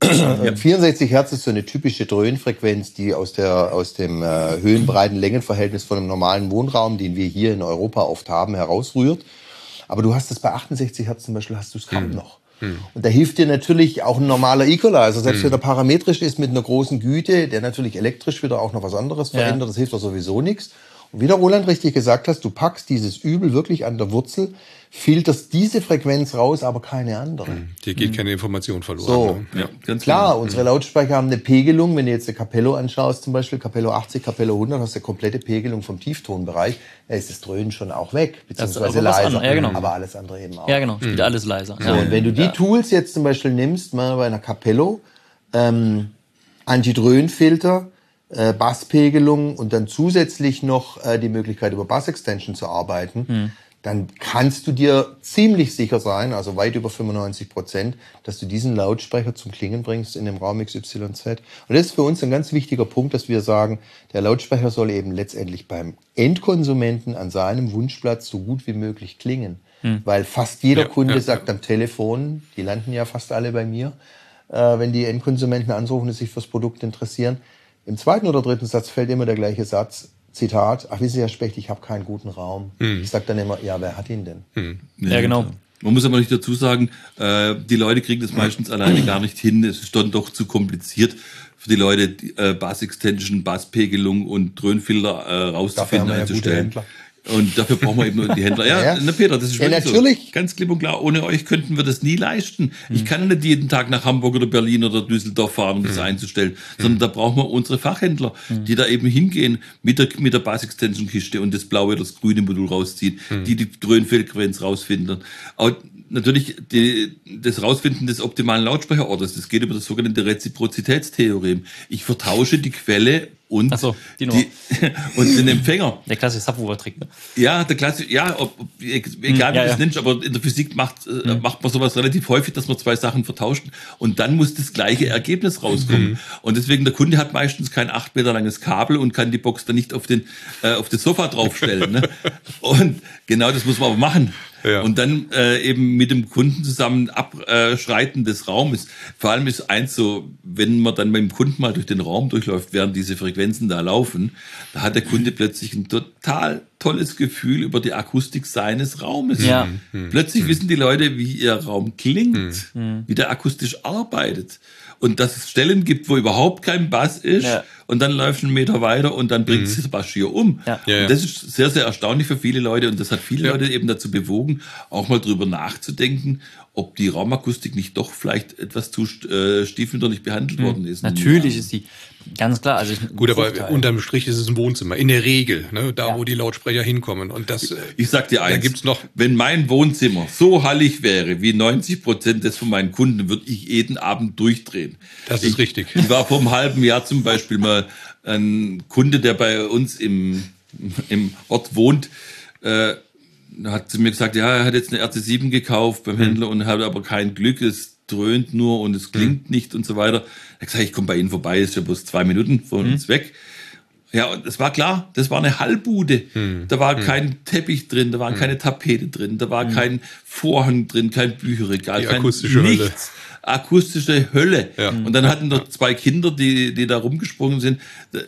64 Hertz ist so eine typische Dröhnfrequenz, die aus dem Höhenbreiten-Längenverhältnis von einem normalen Wohnraum, den wir hier in Europa oft haben, herausrührt. Aber du hast das bei 68 Hertz zum Beispiel, hast du es kaum noch. Und da hilft dir natürlich auch ein normaler Equalizer, selbst wenn der parametrisch ist mit einer großen Güte, der natürlich elektrisch wieder auch noch was anderes verändert, das hilft doch sowieso nichts. Und wie der Roland richtig gesagt hast, du packst dieses Übel wirklich an der Wurzel, filterst diese Frequenz raus, aber keine andere. Dir geht keine Information verloren. So, Ne? Ja, ganz klar, genau. unsere Lautsprecher haben eine Pegelung. Wenn du jetzt eine Capello anschaust, zum Beispiel Capello 80, Capello 100, hast du eine komplette Pegelung vom Tieftonbereich. Da ist das Dröhnen schon auch weg, beziehungsweise aber was leiser. anderes, ja, genau. Aber alles andere eben auch. Ja, genau. Spielt alles leiser. So, und wenn du die Tools jetzt zum Beispiel nimmst, mal bei einer Capello, Anti-Dröhnfilter, Basspegelung und dann zusätzlich noch die Möglichkeit, über Bass-Extension zu arbeiten, dann kannst du dir ziemlich sicher sein, also weit über 95%, dass du diesen Lautsprecher zum Klingen bringst in dem Raum XYZ. Und das ist für uns ein ganz wichtiger Punkt, dass wir sagen, der Lautsprecher soll eben letztendlich beim Endkonsumenten an seinem Wunschplatz so gut wie möglich klingen. Weil fast jeder Kunde sagt am Telefon, die landen ja fast alle bei mir, wenn die Endkonsumenten anrufen und sich fürs Produkt interessieren. Im zweiten oder dritten Satz fällt immer der gleiche Satz, Zitat, ach, wissen Sie, Herr Specht, ich habe keinen guten Raum. Ich sage dann immer, ja, wer hat ihn denn? Ja, genau. Man muss aber nicht dazu sagen, die Leute kriegen das meistens alleine gar nicht hin. Es ist dann doch zu kompliziert für die Leute, Bass-Extension, Basspegelung und Dröhnfilter rauszufinden, Dafür haben wir ja gute einzustellen. Händler. Und dafür brauchen wir eben nur die Händler. Ja, Ja. Ne, Peter, das ist Ja, wirklich natürlich. so. Ganz klipp und klar, ohne euch könnten wir das nie leisten. Ich kann nicht jeden Tag nach Hamburg oder Berlin oder Düsseldorf fahren, um das einzustellen, sondern da brauchen wir unsere Fachhändler, die da eben hingehen mit der Bass-Extension-Kiste und das blaue oder das grüne Modul rausziehen, die Dröhnfrequenz rausfinden. Auch natürlich das Rausfinden des optimalen Lautsprecherortes, das geht über das sogenannte Reziprozitätstheorem. Ich vertausche die Quelle und, Ach so, die Nummer. und den Empfänger. Der klassische Subwoofer-Trick. Ne? Ja, der klassische, egal wie du das nennst, aber in der Physik macht man sowas relativ häufig, dass man zwei Sachen vertauscht und dann muss das gleiche Ergebnis rauskommen. Und deswegen, der Kunde hat meistens kein 8 Meter langes Kabel und kann die Box dann nicht auf das Sofa draufstellen. Ne? Und genau das muss man aber machen. Ja. Und dann eben mit dem Kunden zusammen Abschreiten des Raumes. Vor allem ist eins so, wenn man dann mit dem Kunden mal durch den Raum durchläuft, während diese Frequenzen da laufen, da hat der Kunde plötzlich ein total tolles Gefühl über die Akustik seines Raumes. Ja. Plötzlich wissen die Leute, wie ihr Raum klingt, wie der akustisch arbeitet. Und dass es Stellen gibt, wo überhaupt kein Bass ist, und dann läuft ein Meter weiter und dann bringt sich das Bass schier um. Ja. Und das ist sehr, sehr erstaunlich für viele Leute und das hat viele Leute eben dazu bewogen, auch mal drüber nachzudenken, ob die Raumakustik nicht doch vielleicht etwas zu stiefmütterlich behandelt worden ist. Natürlich ist die, ganz klar. Also Gut, aber unterm Strich ist es ein Wohnzimmer. In der Regel, ne, da wo die Lautsprecher hinkommen. Und das, Ich sag dir eins, gibt's noch, wenn mein Wohnzimmer so hallig wäre wie 90% des von meinen Kunden, würde ich jeden Abend durchdrehen. das ist richtig. Ich war vor einem halben Jahr zum Beispiel mal ein Kunde, der bei uns im Ort wohnt, hat zu mir gesagt, ja, er hat jetzt eine RC7 gekauft beim Händler und hat aber kein Glück, ist dröhnt nur und es klingt nicht und so weiter. Er hat gesagt, ich komme bei Ihnen vorbei, ist ja bloß 2 Minuten von uns weg. Ja, und es war klar, das war eine Hallbude. Da war kein Teppich drin, da waren keine Tapete drin, da war kein Vorhang drin, kein Bücherregal, kein akustische Hölle. nichts. Akustische Hölle. Ja. Und dann hatten da 2 Kinder, die da rumgesprungen sind.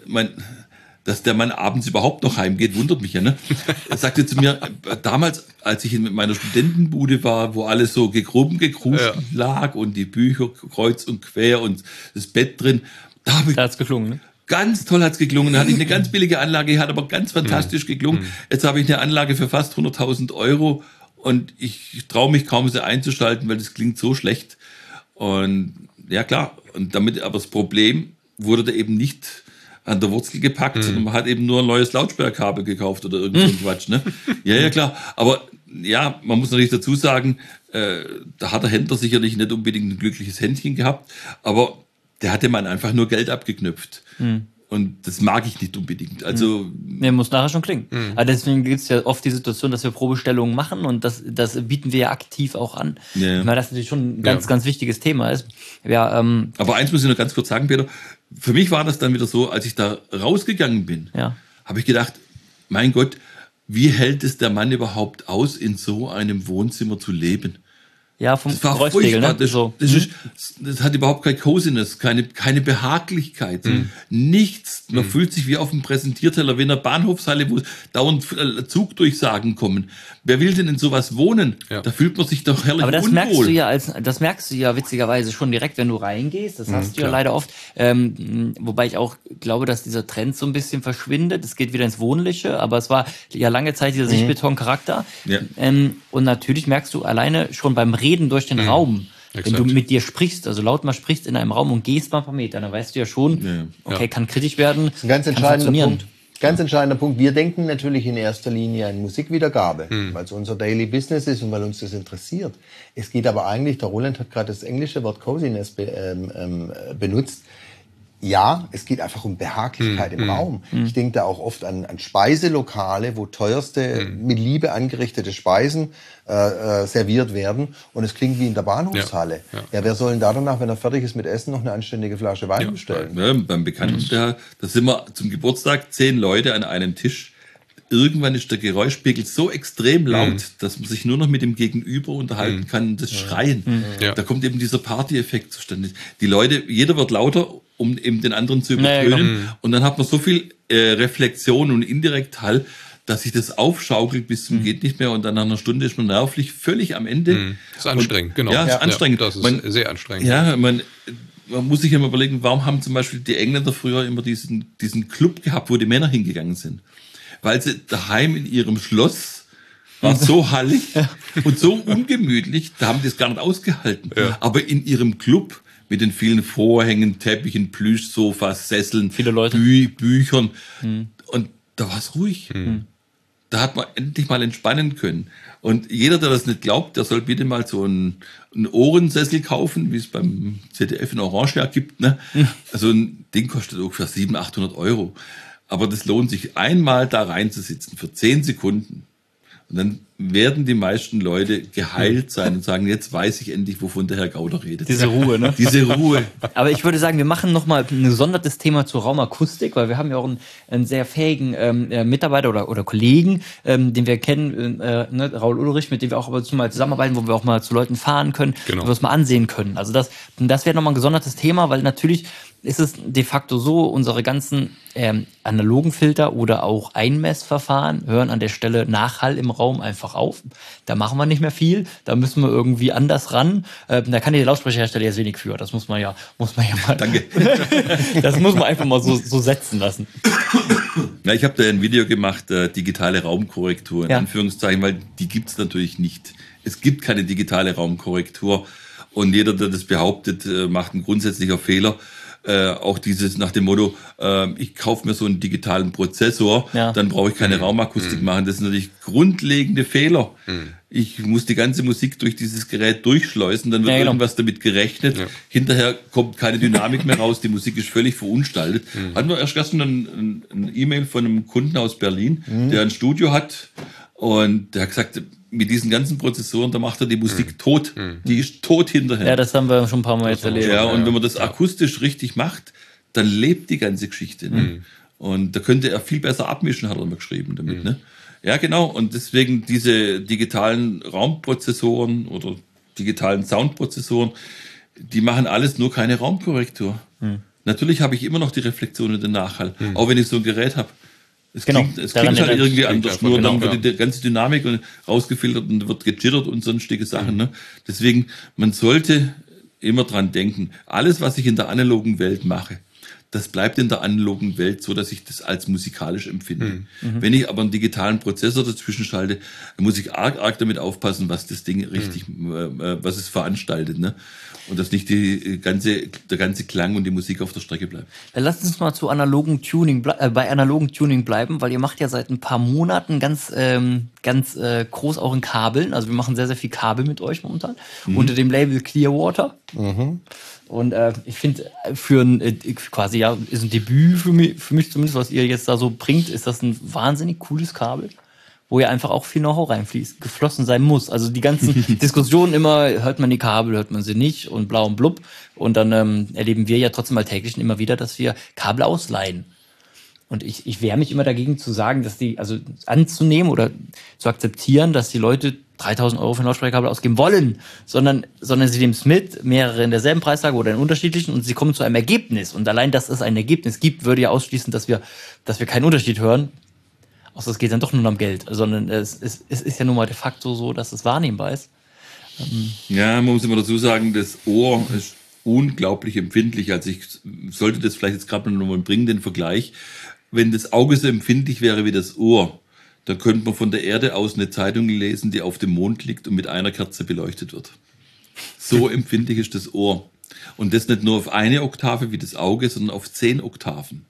Dass der Mann abends überhaupt noch heimgeht, wundert mich ja, ne? Er sagte zu mir, damals, als ich in meiner Studentenbude war, wo alles so gekruscht lag und die Bücher kreuz und quer und das Bett drin, da hat's geklungen, ne? Ganz toll hat's geklungen. Da hatte ich eine ganz billige Anlage, hat aber ganz fantastisch geklungen. Jetzt habe ich eine Anlage für fast 100.000 € und ich traue mich kaum, sie einzuschalten, weil das klingt so schlecht. Und ja klar, und damit aber das Problem wurde da eben nicht an der Wurzel gepackt, sondern man hat eben nur ein neues Lautsprecherkabel gekauft oder irgend so ein Quatsch, ne? Ja, klar. Aber ja, man muss natürlich dazu sagen, da hat der Händler sicherlich nicht unbedingt ein glückliches Händchen gehabt, aber der hat dem Mann einfach nur Geld abgeknüpft. Und das mag ich nicht unbedingt. Also Nee, muss nachher schon klingen. Aber deswegen gibt es ja oft die Situation, dass wir Probestellungen machen und das bieten wir ja aktiv auch an. Ja. Weil das natürlich schon ein ganz wichtiges Thema ist. Ja, aber eins muss ich noch ganz kurz sagen, Peter. Für mich war das dann wieder so, als ich da rausgegangen bin, habe ich gedacht, mein Gott, wie hält es der Mann überhaupt aus, in so einem Wohnzimmer zu leben? ja, vom Das war Geräuschpegel, furchtbar. ne? Das hat überhaupt keine Coziness, keine Behaglichkeit, nichts. Man fühlt sich wie auf dem Präsentierteller, wie in einer Bahnhofshalle, wo dauernd Zugdurchsagen kommen. Wer will denn in sowas wohnen? Ja. Da fühlt man sich doch herrlich Aber das unwohl. das merkst du ja witzigerweise schon direkt, wenn du reingehst. Das hast du ja leider oft. Wobei ich auch glaube, dass dieser Trend so ein bisschen verschwindet. Es geht wieder ins Wohnliche, aber es war ja lange Zeit dieser Sichtbeton-Charakter. Ja. Und natürlich merkst du alleine schon beim Reden durch den Raum, wenn du mit dir sprichst, also laut mal sprichst in einem Raum und gehst mal ein paar Meter, dann weißt du ja schon, okay, kann kritisch werden. Das ist ein ganz kann entscheidender funktionieren. Punkt. Ganz entscheidender Punkt. Wir denken natürlich in erster Linie an Musikwiedergabe, weil es unser Daily Business ist und weil uns das interessiert. Es geht aber eigentlich, der Roland hat gerade das englische Wort Coziness benutzt. Ja, es geht einfach um Behaglichkeit im Raum. Ich denke da auch oft an Speiselokale, wo teuerste, mit Liebe angerichtete Speisen serviert werden und es klingt wie in der Bahnhofshalle. Ja, wer soll denn da danach, wenn er fertig ist mit Essen, noch eine anständige Flasche Wein bestellen? Ja, beim Bekannten, da sind wir zum Geburtstag 10 Leute an einem Tisch. Irgendwann ist der Geräuschpegel so extrem laut, dass man sich nur noch mit dem Gegenüber unterhalten kann, das Schreien. Ja. Da kommt eben dieser Party-Effekt zustande. Die Leute, jeder wird lauter, um eben den anderen zu übertönen. Und dann hat man so viel Reflexion und Indirekthall, dass sich das aufschaukelt bis zum geht nicht mehr und dann nach einer Stunde ist man nervlich völlig am Ende. Das ist anstrengend, genau. Ja, ist anstrengend. Das ist sehr anstrengend. Ja, man muss sich immer überlegen, warum haben zum Beispiel die Engländer früher immer diesen Club gehabt, wo die Männer hingegangen sind? Weil sie daheim in ihrem Schloss war so hallig und so ungemütlich, da haben die es gar nicht ausgehalten. Ja. Aber in ihrem Club mit den vielen Vorhängen, Teppichen, Plüschsofas, Sesseln, viele Leute. Büchern und da war es ruhig. Da hat man endlich mal entspannen können. Und jeder, der das nicht glaubt, der soll bitte mal so einen Ohrensessel kaufen, wie es beim ZDF in Orange ja gibt. Ne? Also ein Ding kostet ungefähr 700-800 €. Aber das lohnt sich, einmal da reinzusitzen für 10 Sekunden. Und dann werden die meisten Leute geheilt sein und sagen, jetzt weiß ich endlich, wovon der Herr Gauder redet. Diese Ruhe, ne? Diese Ruhe. Aber ich würde sagen, wir machen nochmal ein gesondertes Thema zur Raumakustik, weil wir haben ja auch einen sehr fähigen Mitarbeiter oder Kollegen, den wir kennen, ne, Raul Ulrich, mit dem wir auch aber mal zusammenarbeiten, wo wir auch mal zu Leuten fahren können, wo wir es mal ansehen können. Also das wäre nochmal ein gesondertes Thema, weil natürlich ist es de facto so, unsere ganzen analogen Filter oder auch Einmessverfahren hören an der Stelle Nachhall im Raum einfach auf. Da machen wir nicht mehr viel, da müssen wir irgendwie anders ran. Da kann der Lautsprecherhersteller jetzt wenig für. Das muss man ja mal. Danke. Das muss man einfach mal so setzen lassen. Ja, ich habe da ein Video gemacht, digitale Raumkorrektur in Anführungszeichen, weil die gibt's natürlich nicht. Es gibt keine digitale Raumkorrektur und jeder, der das behauptet, macht einen grundsätzlicher Fehler. Auch dieses nach dem Motto, ich kaufe mir so einen digitalen Prozessor, dann brauche ich keine Raumakustik machen. Das sind natürlich grundlegende Fehler. Ich muss die ganze Musik durch dieses Gerät durchschleusen, dann wird irgendwas damit gerechnet. Ja. Hinterher kommt keine Dynamik mehr raus, die Musik ist völlig verunstaltet. Hatten wir erst gestern ein E-Mail von einem Kunden aus Berlin, der ein Studio hat und der hat gesagt, mit diesen ganzen Prozessoren, da macht er die Musik tot. Die ist tot hinterher. Ja, das haben wir schon ein paar Mal jetzt erlebt. Ja, und wenn man das akustisch richtig macht, dann lebt die ganze Geschichte. Ne? Und da könnte er viel besser abmischen, hat er mal geschrieben damit. Ne? Ja, genau. Und deswegen diese digitalen Raumprozessoren oder digitalen Soundprozessoren, die machen alles, nur keine Raumkorrektur. Natürlich habe ich immer noch die Reflexion und den Nachhall, auch wenn ich so ein Gerät habe. Es klingt halt irgendwie anders, nur dann wird die ganze Dynamik rausgefiltert und wird gejittert und sonstige Sachen. Ne? Deswegen, man sollte immer dran denken, alles, was ich in der analogen Welt mache, das bleibt in der analogen Welt so, dass ich das als musikalisch empfinde. Wenn ich aber einen digitalen Prozessor dazwischen schalte, muss ich arg damit aufpassen, was das Ding richtig, was es veranstaltet, ne? Und dass nicht der ganze Klang und die Musik auf der Strecke bleibt. Dann lasst uns mal zu analogen Tuning bei analogen Tuning bleiben, weil ihr macht ja seit ein paar Monaten ganz groß auch in Kabeln. Also wir machen sehr, sehr viel Kabel mit euch momentan unter dem Label Clearwater. Und ich finde, für ein quasi ist ein Debüt für mich zumindest, was ihr jetzt da so bringt, ist das ein wahnsinnig cooles Kabel, wo ja einfach auch viel Know-how geflossen sein muss. Also die ganzen Diskussionen immer, hört man die Kabel, hört man sie nicht und blau und blub. Und dann erleben wir ja trotzdem alltäglich immer wieder, dass wir Kabel ausleihen. Und ich wehre mich immer dagegen zu sagen, also anzunehmen oder zu akzeptieren, dass die Leute 3.000 Euro für ein Lautsprecherkabel ausgeben wollen, sondern sie nehmen es mit, mehrere in derselben Preislage oder in unterschiedlichen, und sie kommen zu einem Ergebnis. Und allein, dass es ein Ergebnis gibt, würde ja ausschließen, dass wir keinen Unterschied hören. Außer es geht dann doch nur um Geld, sondern es ist ja nun mal de facto so, dass es wahrnehmbar ist. Ja, man muss immer dazu sagen, das Ohr ist unglaublich empfindlich. Also ich sollte das vielleicht jetzt gerade noch mal bringen, den Vergleich. Wenn das Auge so empfindlich wäre wie das Ohr, dann könnte man von der Erde aus eine Zeitung lesen, die auf dem Mond liegt und mit einer Kerze beleuchtet wird. So empfindlich ist das Ohr. Und das nicht nur auf eine Oktave wie das Auge, sondern auf 10 Oktaven.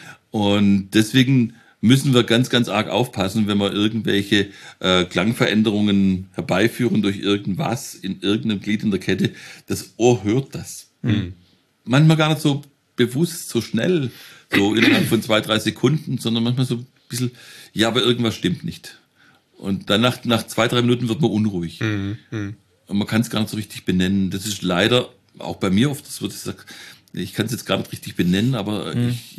Und deswegen müssen wir ganz, ganz arg aufpassen, wenn wir irgendwelche Klangveränderungen herbeiführen durch irgendwas in irgendeinem Glied in der Kette. Das Ohr hört das. Manchmal gar nicht so bewusst, so schnell, so innerhalb von 2-3 Sekunden, sondern manchmal so ein bisschen, ja, aber irgendwas stimmt nicht. Und dann nach 2-3 Minuten wird man unruhig. Und man kann es gar nicht so richtig benennen. Das ist leider auch bei mir oft, ich kann es jetzt gar nicht richtig benennen, aber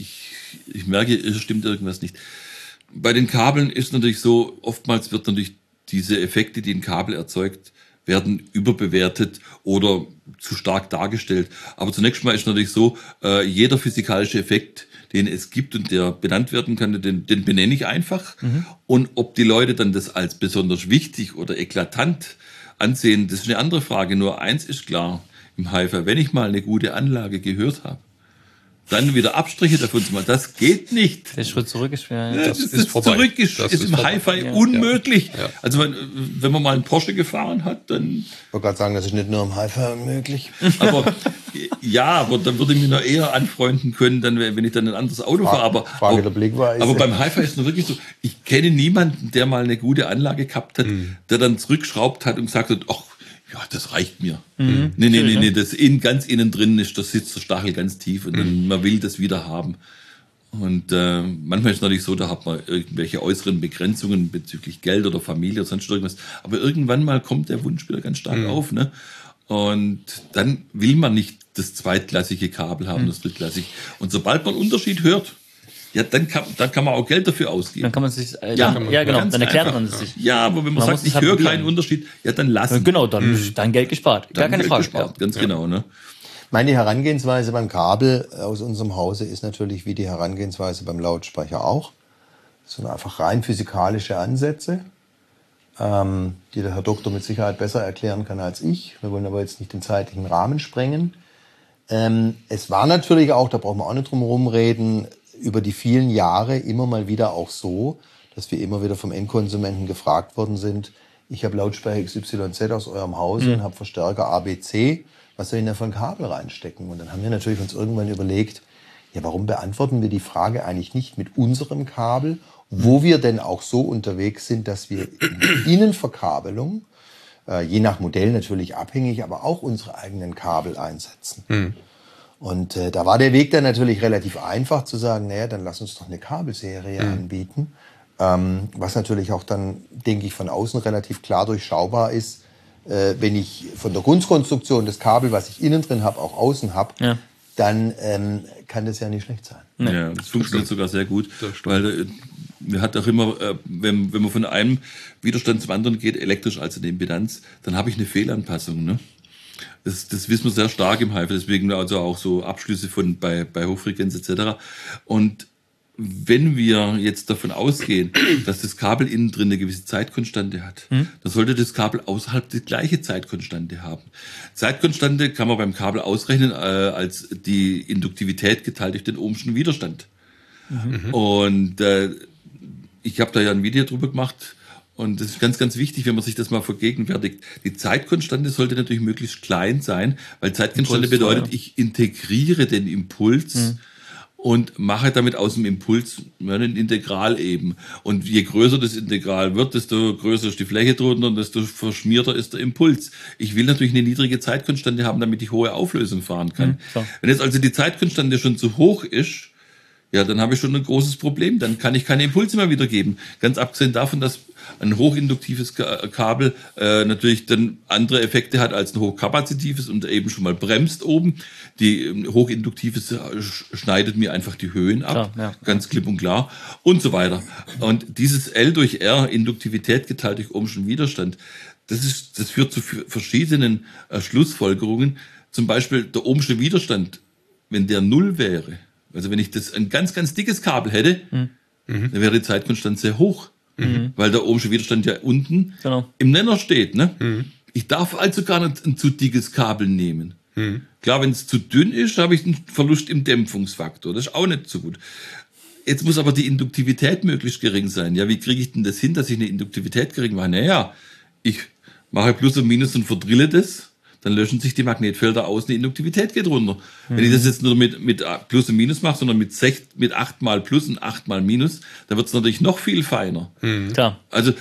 ich merke, es stimmt irgendwas nicht. Bei den Kabeln ist natürlich so, oftmals wird natürlich diese Effekte, die ein Kabel erzeugt, werden überbewertet oder zu stark dargestellt. Aber zunächst mal ist natürlich so, jeder physikalische Effekt, den es gibt und der benannt werden kann, den benenne ich einfach. Und ob die Leute dann das als besonders wichtig oder eklatant ansehen, das ist eine andere Frage. Nur eins ist klar, im Hi-Fi, wenn ich mal eine gute Anlage gehört habe, dann wieder Abstriche davon zu machen, das geht nicht. Der Schritt zurück ist schwer. Das ist vorbei. Zurück ist im Hi-Fi unmöglich. Ja. Also wenn man mal einen Porsche gefahren hat, dann... Ich wollte gerade sagen, das ist nicht nur im Hi-Fi unmöglich. Aber dann würde ich mich noch eher anfreunden können, dann, wenn ich dann ein anderes Auto fahre. Frage der Blickweise. Aber beim Hi-Fi ist es nur wirklich so, ich kenne niemanden, der mal eine gute Anlage gehabt hat, der dann zurückgeschraubt hat und gesagt hat, ach, ja, das reicht mir. Nee, das ganz innen drin ist, das sitzt der Stachel ganz tief und dann, man will das wieder haben. Und manchmal ist es natürlich so, da hat man irgendwelche äußeren Begrenzungen bezüglich Geld oder Familie oder sonst irgendwas. Aber irgendwann mal kommt der Wunsch wieder ganz stark auf, ne? Und dann will man nicht das zweitklassige Kabel haben, das drittklassige. Und sobald man einen Unterschied hört, ja, dann kann man auch Geld dafür ausgeben. Dann kann man sich, genau, dann erklärt man es sich. Ja, aber wenn man sagt, ich höre keinen Unterschied, ja, dann lassen. Genau, dann Geld gespart. Gar keine Frage. Ganz genau, ne? Meine Herangehensweise beim Kabel aus unserem Hause ist natürlich wie die Herangehensweise beim Lautsprecher auch. Das sind einfach rein physikalische Ansätze, die der Herr Doktor mit Sicherheit besser erklären kann als ich. Wir wollen aber jetzt nicht den zeitlichen Rahmen sprengen. Es war natürlich auch, da brauchen wir auch nicht drum herum reden, über die vielen Jahre immer mal wieder auch so, dass wir immer wieder vom Endkonsumenten gefragt worden sind, ich habe Lautsprecher XYZ aus eurem Hause und habe Verstärker ABC, was soll ich denn da für ein Kabel reinstecken? Und dann haben wir natürlich uns irgendwann überlegt, ja, warum beantworten wir die Frage eigentlich nicht mit unserem Kabel, wo wir denn auch so unterwegs sind, dass wir in Innenverkabelung, je nach Modell natürlich abhängig, aber auch unsere eigenen Kabel einsetzen. Und da war der Weg dann natürlich relativ einfach zu sagen, naja, dann lass uns doch eine Kabelserie anbieten, Was natürlich auch dann, denke ich, von außen relativ klar durchschaubar ist, wenn ich von der Grundkonstruktion das Kabel, was ich innen drin habe, auch außen habe, dann kann das ja nicht schlecht sein. Ja, das funktioniert sogar sehr gut, weil wir hat auch immer, wenn man von einem Widerstand zum anderen geht, elektrisch als in der Impedanz, dann habe ich eine Fehlanpassung. Ne? Das wissen wir sehr stark im HIFI, deswegen also auch so Abschlüsse bei Hochfrequenz etc. Und wenn wir jetzt davon ausgehen, dass das Kabel innen drin eine gewisse Zeitkonstante hat, dann sollte das Kabel außerhalb die gleiche Zeitkonstante haben. Zeitkonstante kann man beim Kabel ausrechnen als die Induktivität geteilt durch den ohmschen Widerstand. Und ich habe da ja ein Video drüber gemacht. Und das ist ganz, ganz wichtig, wenn man sich das mal vergegenwärtigt. Die Zeitkonstante sollte natürlich möglichst klein sein, weil Zeitkonstante bedeutet, ich integriere den Impuls und mache damit aus dem Impuls ein Integral eben. Und je größer das Integral wird, desto größer ist die Fläche drunter und desto verschmierter ist der Impuls. Ich will natürlich eine niedrige Zeitkonstante haben, damit ich hohe Auflösung fahren kann. Wenn jetzt also die Zeitkonstante schon zu hoch ist, ja, dann habe ich schon ein großes Problem. Dann kann ich keine Impulse mehr wiedergeben. Ganz abgesehen davon, dass ein hochinduktives Kabel natürlich dann andere Effekte hat als ein hochkapazitives und eben schon mal bremst oben. Die hochinduktives schneidet mir einfach die Höhen ab, ganz klipp und klar und so weiter. Und dieses L durch R, Induktivität geteilt durch ohmschen Widerstand, das führt zu verschiedenen Schlussfolgerungen. Zum Beispiel der ohmsche Widerstand, wenn der 0 wäre, also wenn ich ein ganz, ganz dickes Kabel hätte, dann wäre die Zeitkonstante sehr hoch. Weil der ohmsche Widerstand ja unten im Nenner steht. Ne? Ich darf also gar nicht ein zu dickes Kabel nehmen. Klar, wenn es zu dünn ist, habe ich einen Verlust im Dämpfungsfaktor. Das ist auch nicht so gut. Jetzt muss aber die Induktivität möglichst gering sein. Ja, wie kriege ich denn das hin, dass ich eine Induktivität gering mache? Naja, ich mache Plus und Minus und verdrille das. Dann löschen sich die Magnetfelder aus und die Induktivität geht runter. Wenn ich das jetzt nur mit Plus und Minus mache, sondern mit 8 mal Plus und 8 mal Minus, dann wird es natürlich noch viel feiner. Klar. Also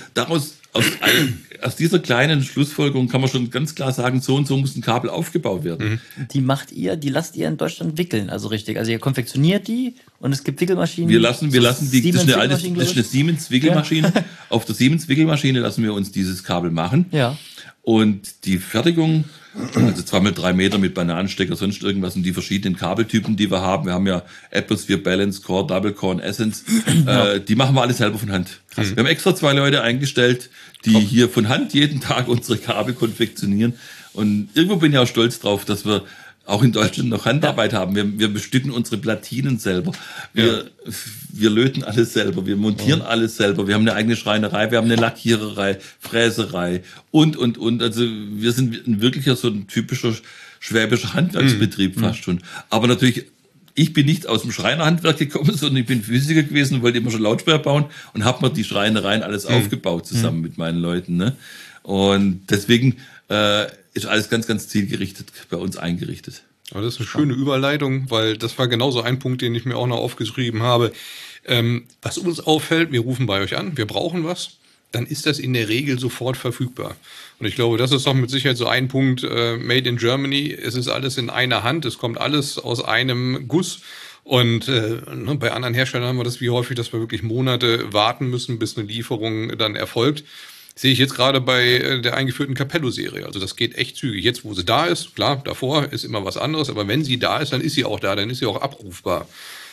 aus dieser kleinen Schlussfolgerung kann man schon ganz klar sagen, so und so muss ein Kabel aufgebaut werden. Die lasst ihr in Deutschland wickeln, also richtig. Also ihr konfektioniert die und es gibt Wickelmaschinen. Wir lassen das ist eine Siemens-Wickelmaschine. Auf der Siemens-Wickelmaschine lassen wir uns dieses Kabel machen. Ja. Und die Fertigung, also 2x3 Meter mit Bananenstecker, sonst irgendwas und die verschiedenen Kabeltypen, die wir haben ja Atmosphere, Balance, Core, Double Core und Essence, die machen wir alles selber von Hand. Krass. Wir haben extra 2 Leute eingestellt, die hier von Hand jeden Tag unsere Kabel konfektionieren. Und irgendwo bin ich auch stolz drauf, dass wir auch in Deutschland noch Handarbeit haben. Wir bestücken unsere Platinen selber. Wir löten alles selber. Wir montieren alles selber. Wir haben eine eigene Schreinerei. Wir haben eine Lackiererei, Fräserei und. Also wir sind wirklich so ein typischer schwäbischer Handwerksbetrieb fast schon. Aber natürlich, ich bin nicht aus dem Schreinerhandwerk gekommen, sondern ich bin Physiker gewesen und wollte immer schon Lautsprecher bauen und habe mir die Schreinereien alles aufgebaut zusammen mit meinen Leuten. Ne? Und deswegen ist alles ganz, ganz zielgerichtet bei uns eingerichtet. Aber das ist eine schöne Überleitung, weil das war genauso ein Punkt, den ich mir auch noch aufgeschrieben habe. Was uns auffällt, wir rufen bei euch an, wir brauchen was, dann ist das in der Regel sofort verfügbar. Und ich glaube, das ist doch mit Sicherheit so ein Punkt, Made in Germany, es ist alles in einer Hand, es kommt alles aus einem Guss. Und bei anderen Herstellern haben wir das wie häufig, dass wir wirklich Monate warten müssen, bis eine Lieferung dann erfolgt. Sehe ich jetzt gerade bei der eingeführten Capello-Serie. Also das geht echt zügig. Jetzt, wo sie da ist, klar, davor ist immer was anderes, aber wenn sie da ist, dann ist sie auch da, dann ist sie auch abrufbar.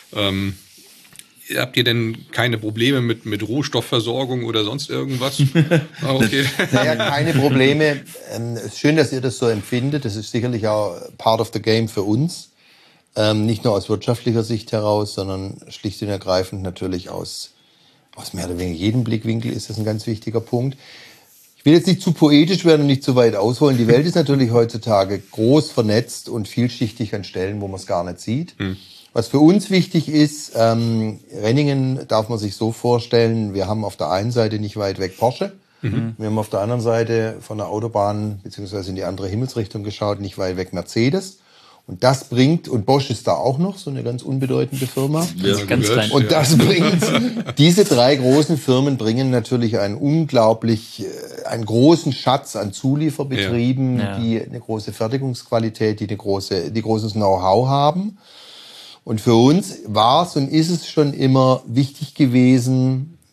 Habt ihr denn keine Probleme mit Rohstoffversorgung oder sonst irgendwas? Okay. Naja, keine Probleme. Es ist schön, dass ihr das so empfindet. Das ist sicherlich auch part of the game für uns. Nicht nur aus wirtschaftlicher Sicht heraus, sondern schlicht und ergreifend natürlich aus mehr oder weniger jedem Blickwinkel ist das ein ganz wichtiger Punkt. Ich will jetzt nicht zu poetisch werden und nicht zu weit ausholen. Die Welt ist natürlich heutzutage groß vernetzt und vielschichtig an Stellen, wo man es gar nicht sieht. Was für uns wichtig ist, Renningen darf man sich so vorstellen, wir haben auf der einen Seite nicht weit weg Porsche. Wir haben auf der anderen Seite von der Autobahn beziehungsweise in die andere Himmelsrichtung geschaut, nicht weit weg Mercedes. Und das bringt, und Bosch ist da auch noch, so eine ganz unbedeutende Firma. Ja, ganz klein. Und das bringt, diese 3 großen Firmen bringen natürlich einen großen Schatz an Zulieferbetrieben, die eine große Fertigungsqualität, die großes Know-how haben. Und für uns war es und ist es schon immer wichtig gewesen,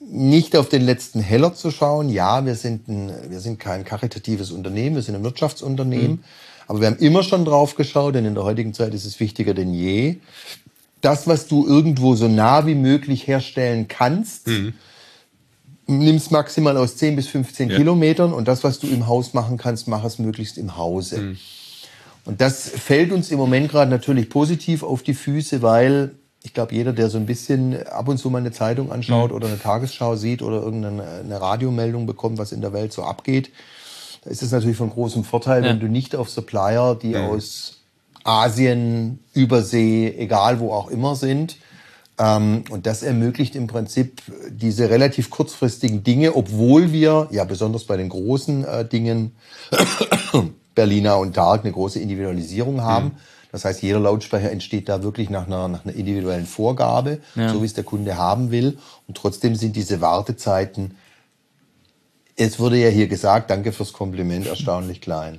nicht auf den letzten Heller zu schauen. Ja, wir sind kein karitatives Unternehmen, wir sind ein Wirtschaftsunternehmen. Aber wir haben immer schon drauf geschaut, denn in der heutigen Zeit ist es wichtiger denn je. Das, was du irgendwo so nah wie möglich herstellen kannst, nimm's maximal aus 10 bis 15 Kilometern. Und das, was du im Haus machen kannst, mach es möglichst im Hause. Und das fällt uns im Moment gerade natürlich positiv auf die Füße, weil ich glaube, jeder, der so ein bisschen ab und zu mal eine Zeitung anschaut oder eine Tagesschau sieht oder irgendeine Radiomeldung bekommt, was in der Welt so abgeht, da ist es natürlich von großem Vorteil, wenn du nicht auf Supplier, die aus Asien, Übersee, egal wo auch immer sind. Und das ermöglicht im Prinzip diese relativ kurzfristigen Dinge, obwohl wir, ja besonders bei den großen Dingen, Berliner und Dark, eine große Individualisierung haben. Das heißt, jeder Lautsprecher entsteht da wirklich nach einer individuellen Vorgabe, so wie es der Kunde haben will. Und trotzdem sind diese Wartezeiten, es wurde ja hier gesagt, danke fürs Kompliment, erstaunlich klein.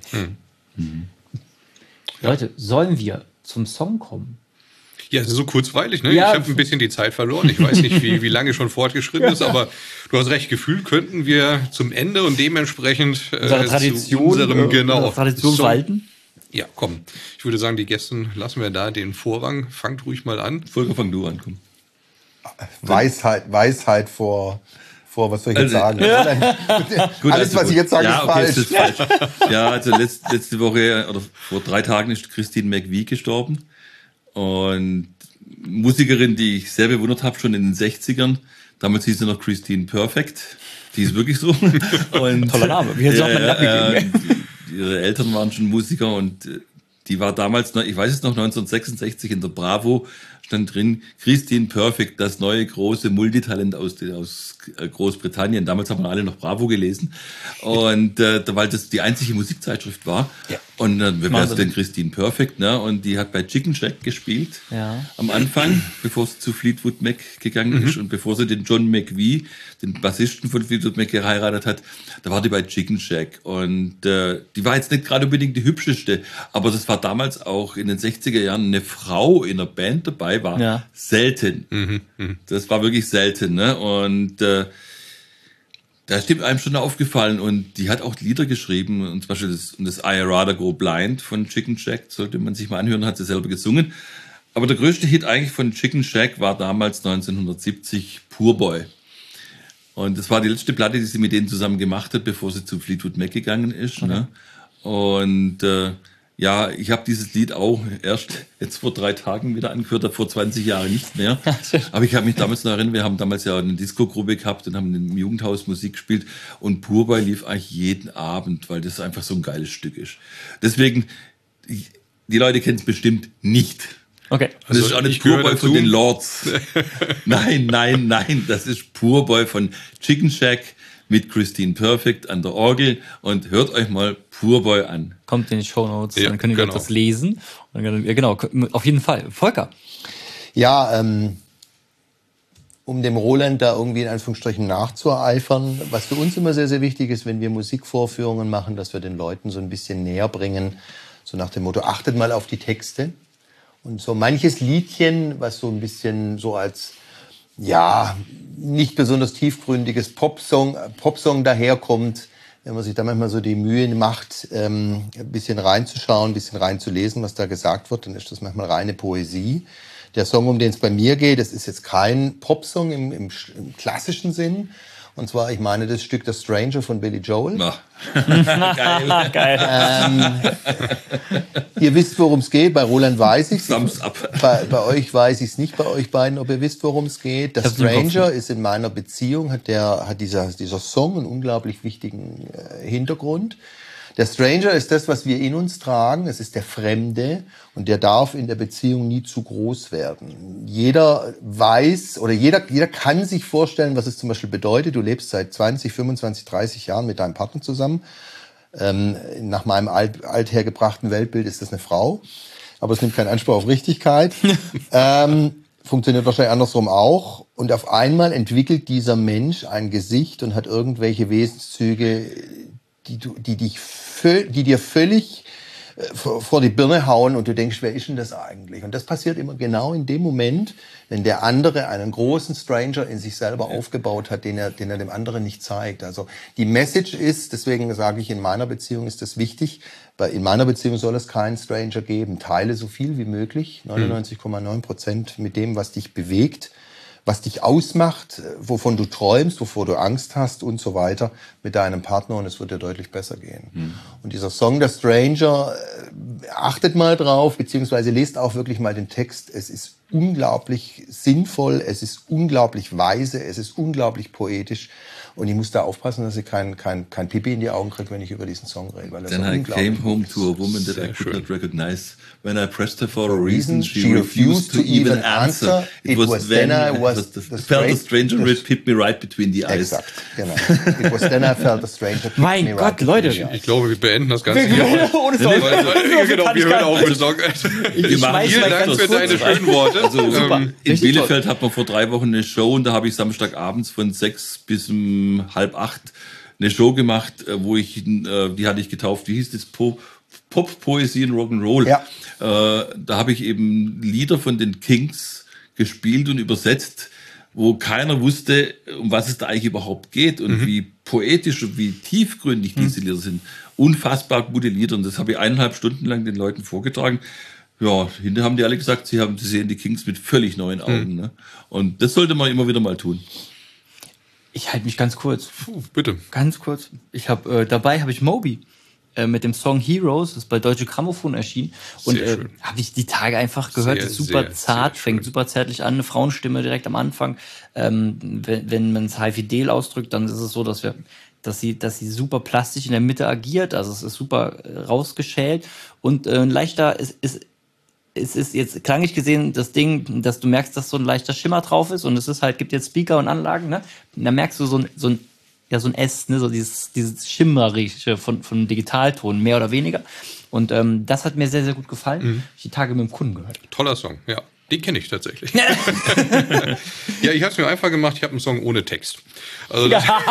Leute, sollen wir zum Song kommen? Ja, es ist so kurzweilig, ne? Ja. Ich habe ein bisschen die Zeit verloren. Ich weiß nicht, wie lange schon fortgeschritten ist, aber du hast recht, gefühlt könnten wir zum Ende und dementsprechend Unsere Tradition, zu unserem unsere Tradition Song walten. Ja, komm. Ich würde sagen, die Gästen lassen wir da den Vorrang. Fangt ruhig mal an. Volker, fang du an, komm. Weisheit vor was soll ich jetzt sagen? Gut, Alles, was ich jetzt sage, ist ist falsch. falsch. Ja, also letzte Woche oder vor 3 Tagen ist Christine McVie gestorben. Und Musikerin, die ich sehr bewundert habe, schon in den 60ern. Damals hieß sie noch Christine Perfect. Die ist wirklich so. Und, Toller Name. Wie hätte sie auch mal abgegeben? Ihre Eltern waren schon Musiker und die war damals, ich weiß es noch, 1966 in der Bravo stand drin, Christine Perfect, das neue große Multitalent aus Großbritannien. Damals haben wir alle noch Bravo gelesen. Und weil das die einzige Musikzeitschrift war. Ja. Und wer ist denn Christine Perfect? Ne? Und die hat bei Chicken Shack gespielt am Anfang, bevor sie zu Fleetwood Mac gegangen ist und bevor sie den John McVie, den Bassisten von Fleetwood Mac, geheiratet hat. Da war die bei Chicken Shack. Und die war jetzt nicht gerade unbedingt die hübscheste, aber das war damals auch in den 60er Jahren eine Frau in der Band dabei, war selten. Das war wirklich selten. Ne? Und da ist einem schon aufgefallen. Und die hat auch Lieder geschrieben, und zum Beispiel das I Rather Go Blind von Chicken Shack, sollte man sich mal anhören, hat sie selber gesungen. Aber der größte Hit eigentlich von Chicken Shack war damals 1970 Poor Boy. Und das war die letzte Platte, die sie mit denen zusammen gemacht hat, bevor sie zu Fleetwood Mac gegangen ist. Okay. Ne? Und ja, ich habe dieses Lied auch erst jetzt vor 3 Tagen wieder angehört, vor 20 Jahren nicht mehr. Aber ich habe mich damals noch erinnert, wir haben damals ja eine Disco-Gruppe gehabt und haben im Jugendhaus Musik gespielt. Und Poor Boy lief eigentlich jeden Abend, weil das einfach so ein geiles Stück ist. Deswegen, die Leute kennen es bestimmt nicht. Okay. Das ist auch nicht Poor Boy von den Lords. Nein. Das ist Poor Boy von Chicken Shack mit Christine Perfect an der Orgel. Und hört euch mal Poor Boy an. Kommt in die Shownotes, dann könnt ihr das lesen. Und dann, genau, auf jeden Fall. Volker. Ja, um dem Roland da irgendwie in Anführungsstrichen nachzueifern, was für uns immer sehr, sehr wichtig ist, wenn wir Musikvorführungen machen, dass wir den Leuten so ein bisschen näher bringen, so nach dem Motto, achtet mal auf die Texte. Und so manches Liedchen, was so ein bisschen so als, ja, nicht besonders tiefgründiges Popsong daherkommt, wenn man sich da manchmal so die Mühe macht, ein bisschen reinzuschauen, ein bisschen reinzulesen, was da gesagt wird, dann ist das manchmal reine Poesie. Der Song, um den es bei mir geht, das ist jetzt kein Popsong im klassischen Sinn. Und zwar, ich meine das Stück The Stranger von Billy Joel. Geil. Ihr wisst, worum es geht. Bei Roland weiß ich es. Thumbs up. Bei euch weiß ich es nicht, bei euch beiden, ob ihr wisst, worum es geht. The Stranger ist in meiner Beziehung, hat dieser Song einen unglaublich wichtigen Hintergrund. Der Stranger ist das, was wir in uns tragen. Es ist der Fremde und der darf in der Beziehung nie zu groß werden. Jeder weiß oder jeder kann sich vorstellen, was es zum Beispiel bedeutet. Du lebst seit 20, 25, 30 Jahren mit deinem Partner zusammen. Nach meinem althergebrachten Weltbild ist das eine Frau. Aber es nimmt keinen Anspruch auf Richtigkeit. Funktioniert wahrscheinlich andersrum auch. Und auf einmal entwickelt dieser Mensch ein Gesicht und hat irgendwelche Wesenszüge, die dir völlig vor die Birne hauen und du denkst, wer ist denn das eigentlich? Und das passiert immer genau in dem Moment, wenn der andere einen großen Stranger in sich selber aufgebaut hat, den er dem anderen nicht zeigt. Also die Message ist, deswegen sage ich, in meiner Beziehung ist das wichtig, weil in meiner Beziehung soll es keinen Stranger geben. Teile so viel wie möglich, 99,9% mit dem, was dich bewegt, was dich ausmacht, wovon du träumst, wovor du Angst hast und so weiter mit deinem Partner und es wird dir deutlich besser gehen. Und dieser Song, der Stranger, achtet mal drauf, beziehungsweise lest auch wirklich mal den Text. Es ist unglaublich sinnvoll, es ist unglaublich weise, es ist unglaublich poetisch. Und ich muss da aufpassen, dass ich kein Pipi in die Augen kriege, wenn ich über diesen Song rede. Weil Then I came home to a woman that I could not recognize. When I pressed her for a reason, she refused to even answer. It was then I felt the stranger hit me right between the eyes. Exakt, genau. It was then I felt the stranger hit mein me Gott, right Leute. Ich glaube, wir beenden das Ganze hier. Ohne Song. Genau, wir hören auf mit Song. Wir machen Vielen Dank für deine schönen Worte. Also, in Bielefeld hat man vor 3 Wochen eine Show und da habe ich Samstagabends von 6 bis 7:30 eine Show gemacht, die hatte ich getauft, wie hieß das? Pop, Poesie und Rock'n'Roll. Ja. Da habe ich eben Lieder von den Kings gespielt und übersetzt, wo keiner wusste, um was es da eigentlich überhaupt geht und wie poetisch und wie tiefgründig diese Lieder sind. Unfassbar gute Lieder und das habe ich 1,5 Stunden lang den Leuten vorgetragen. Ja, hinterher haben die alle gesagt, sie sehen die Kings mit völlig neuen Augen. Ne? Und das sollte man immer wieder mal tun. Ich halte mich ganz kurz. Bitte. Ganz kurz. Dabei habe ich Moby mit dem Song Heroes, das ist bei Deutsche Grammophon erschienen. Und habe ich die Tage einfach gehört. Sehr, ist super sehr, zart, sehr fängt super zärtlich an, eine Frauenstimme direkt am Anfang. Wenn man es High Fidel ausdrückt, dann ist es so, dass sie super plastisch in der Mitte agiert. Also es ist super rausgeschält und leichter es ist jetzt klanglich gesehen das Ding, dass du merkst, dass so ein leichter Schimmer drauf ist und es ist halt, gibt jetzt Speaker und Anlagen, ne? Und dann merkst du so ein S, ne? So dieses Schimmerische von Digitalton, mehr oder weniger. Und das hat mir sehr, sehr gut gefallen. Ich die Tage mit dem Kunden gehört. Toller Song, ja. Den kenne ich tatsächlich. Ja, ich habe es mir einfach gemacht, ich habe einen Song ohne Text. Also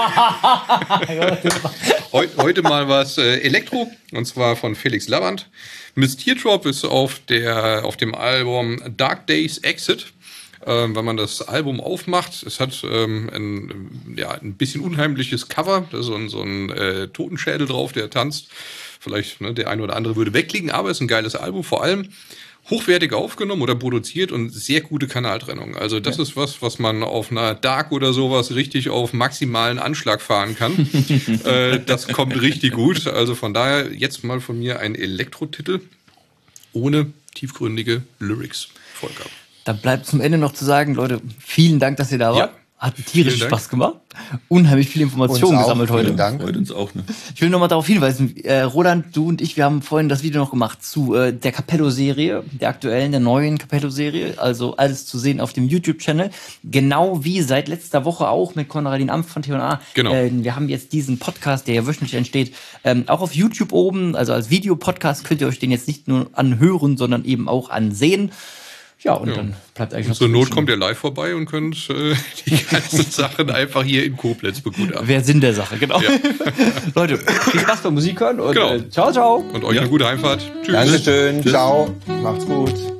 heute mal was Elektro, und zwar von Felix Lavand. Miss Teardrop ist auf dem Album Dark Days Exit. Wenn man das Album aufmacht, es hat ein bisschen unheimliches Cover, da ist so ein Totenschädel drauf, der tanzt. Vielleicht der eine oder andere würde wegklicken, aber es ist ein geiles Album, vor allem hochwertig aufgenommen oder produziert und sehr gute Kanaltrennung. Also das ist was man auf einer Dark oder sowas richtig auf maximalen Anschlag fahren kann. Das kommt richtig gut. Also von daher jetzt mal von mir ein Elektro-Titel ohne tiefgründige Lyrics. Vollkommen. Da bleibt zum Ende noch zu sagen, Leute, vielen Dank, dass ihr da wart. Ja. Hat tierisch Spaß gemacht. Unheimlich viele Informationen gesammelt heute. Vielen Dank. Freut uns auch. Ne? Ich will nochmal darauf hinweisen, Roland, du und ich, wir haben vorhin das Video noch gemacht zu der Capello-Serie, der aktuellen, der neuen Capello-Serie. Also alles zu sehen auf dem YouTube-Channel. Genau wie seit letzter Woche auch mit Konradin Amf von T&A. Genau. Wir haben jetzt diesen Podcast, der ja wöchentlich entsteht, auch auf YouTube oben. Also als Videopodcast könnt ihr euch den jetzt nicht nur anhören, sondern eben auch ansehen. Ja, und dann bleibt eigentlich noch zur Not kommt ihr live vorbei und könnt die ganzen Sachen einfach hier in Koblenz begutachten. Wäre Sinn der Sache, genau. Ja. Leute, viel Spaß beim Musik hören und ciao, ciao. Und euch eine gute Heimfahrt. Tschüss. Dankeschön. Ciao. Macht's gut.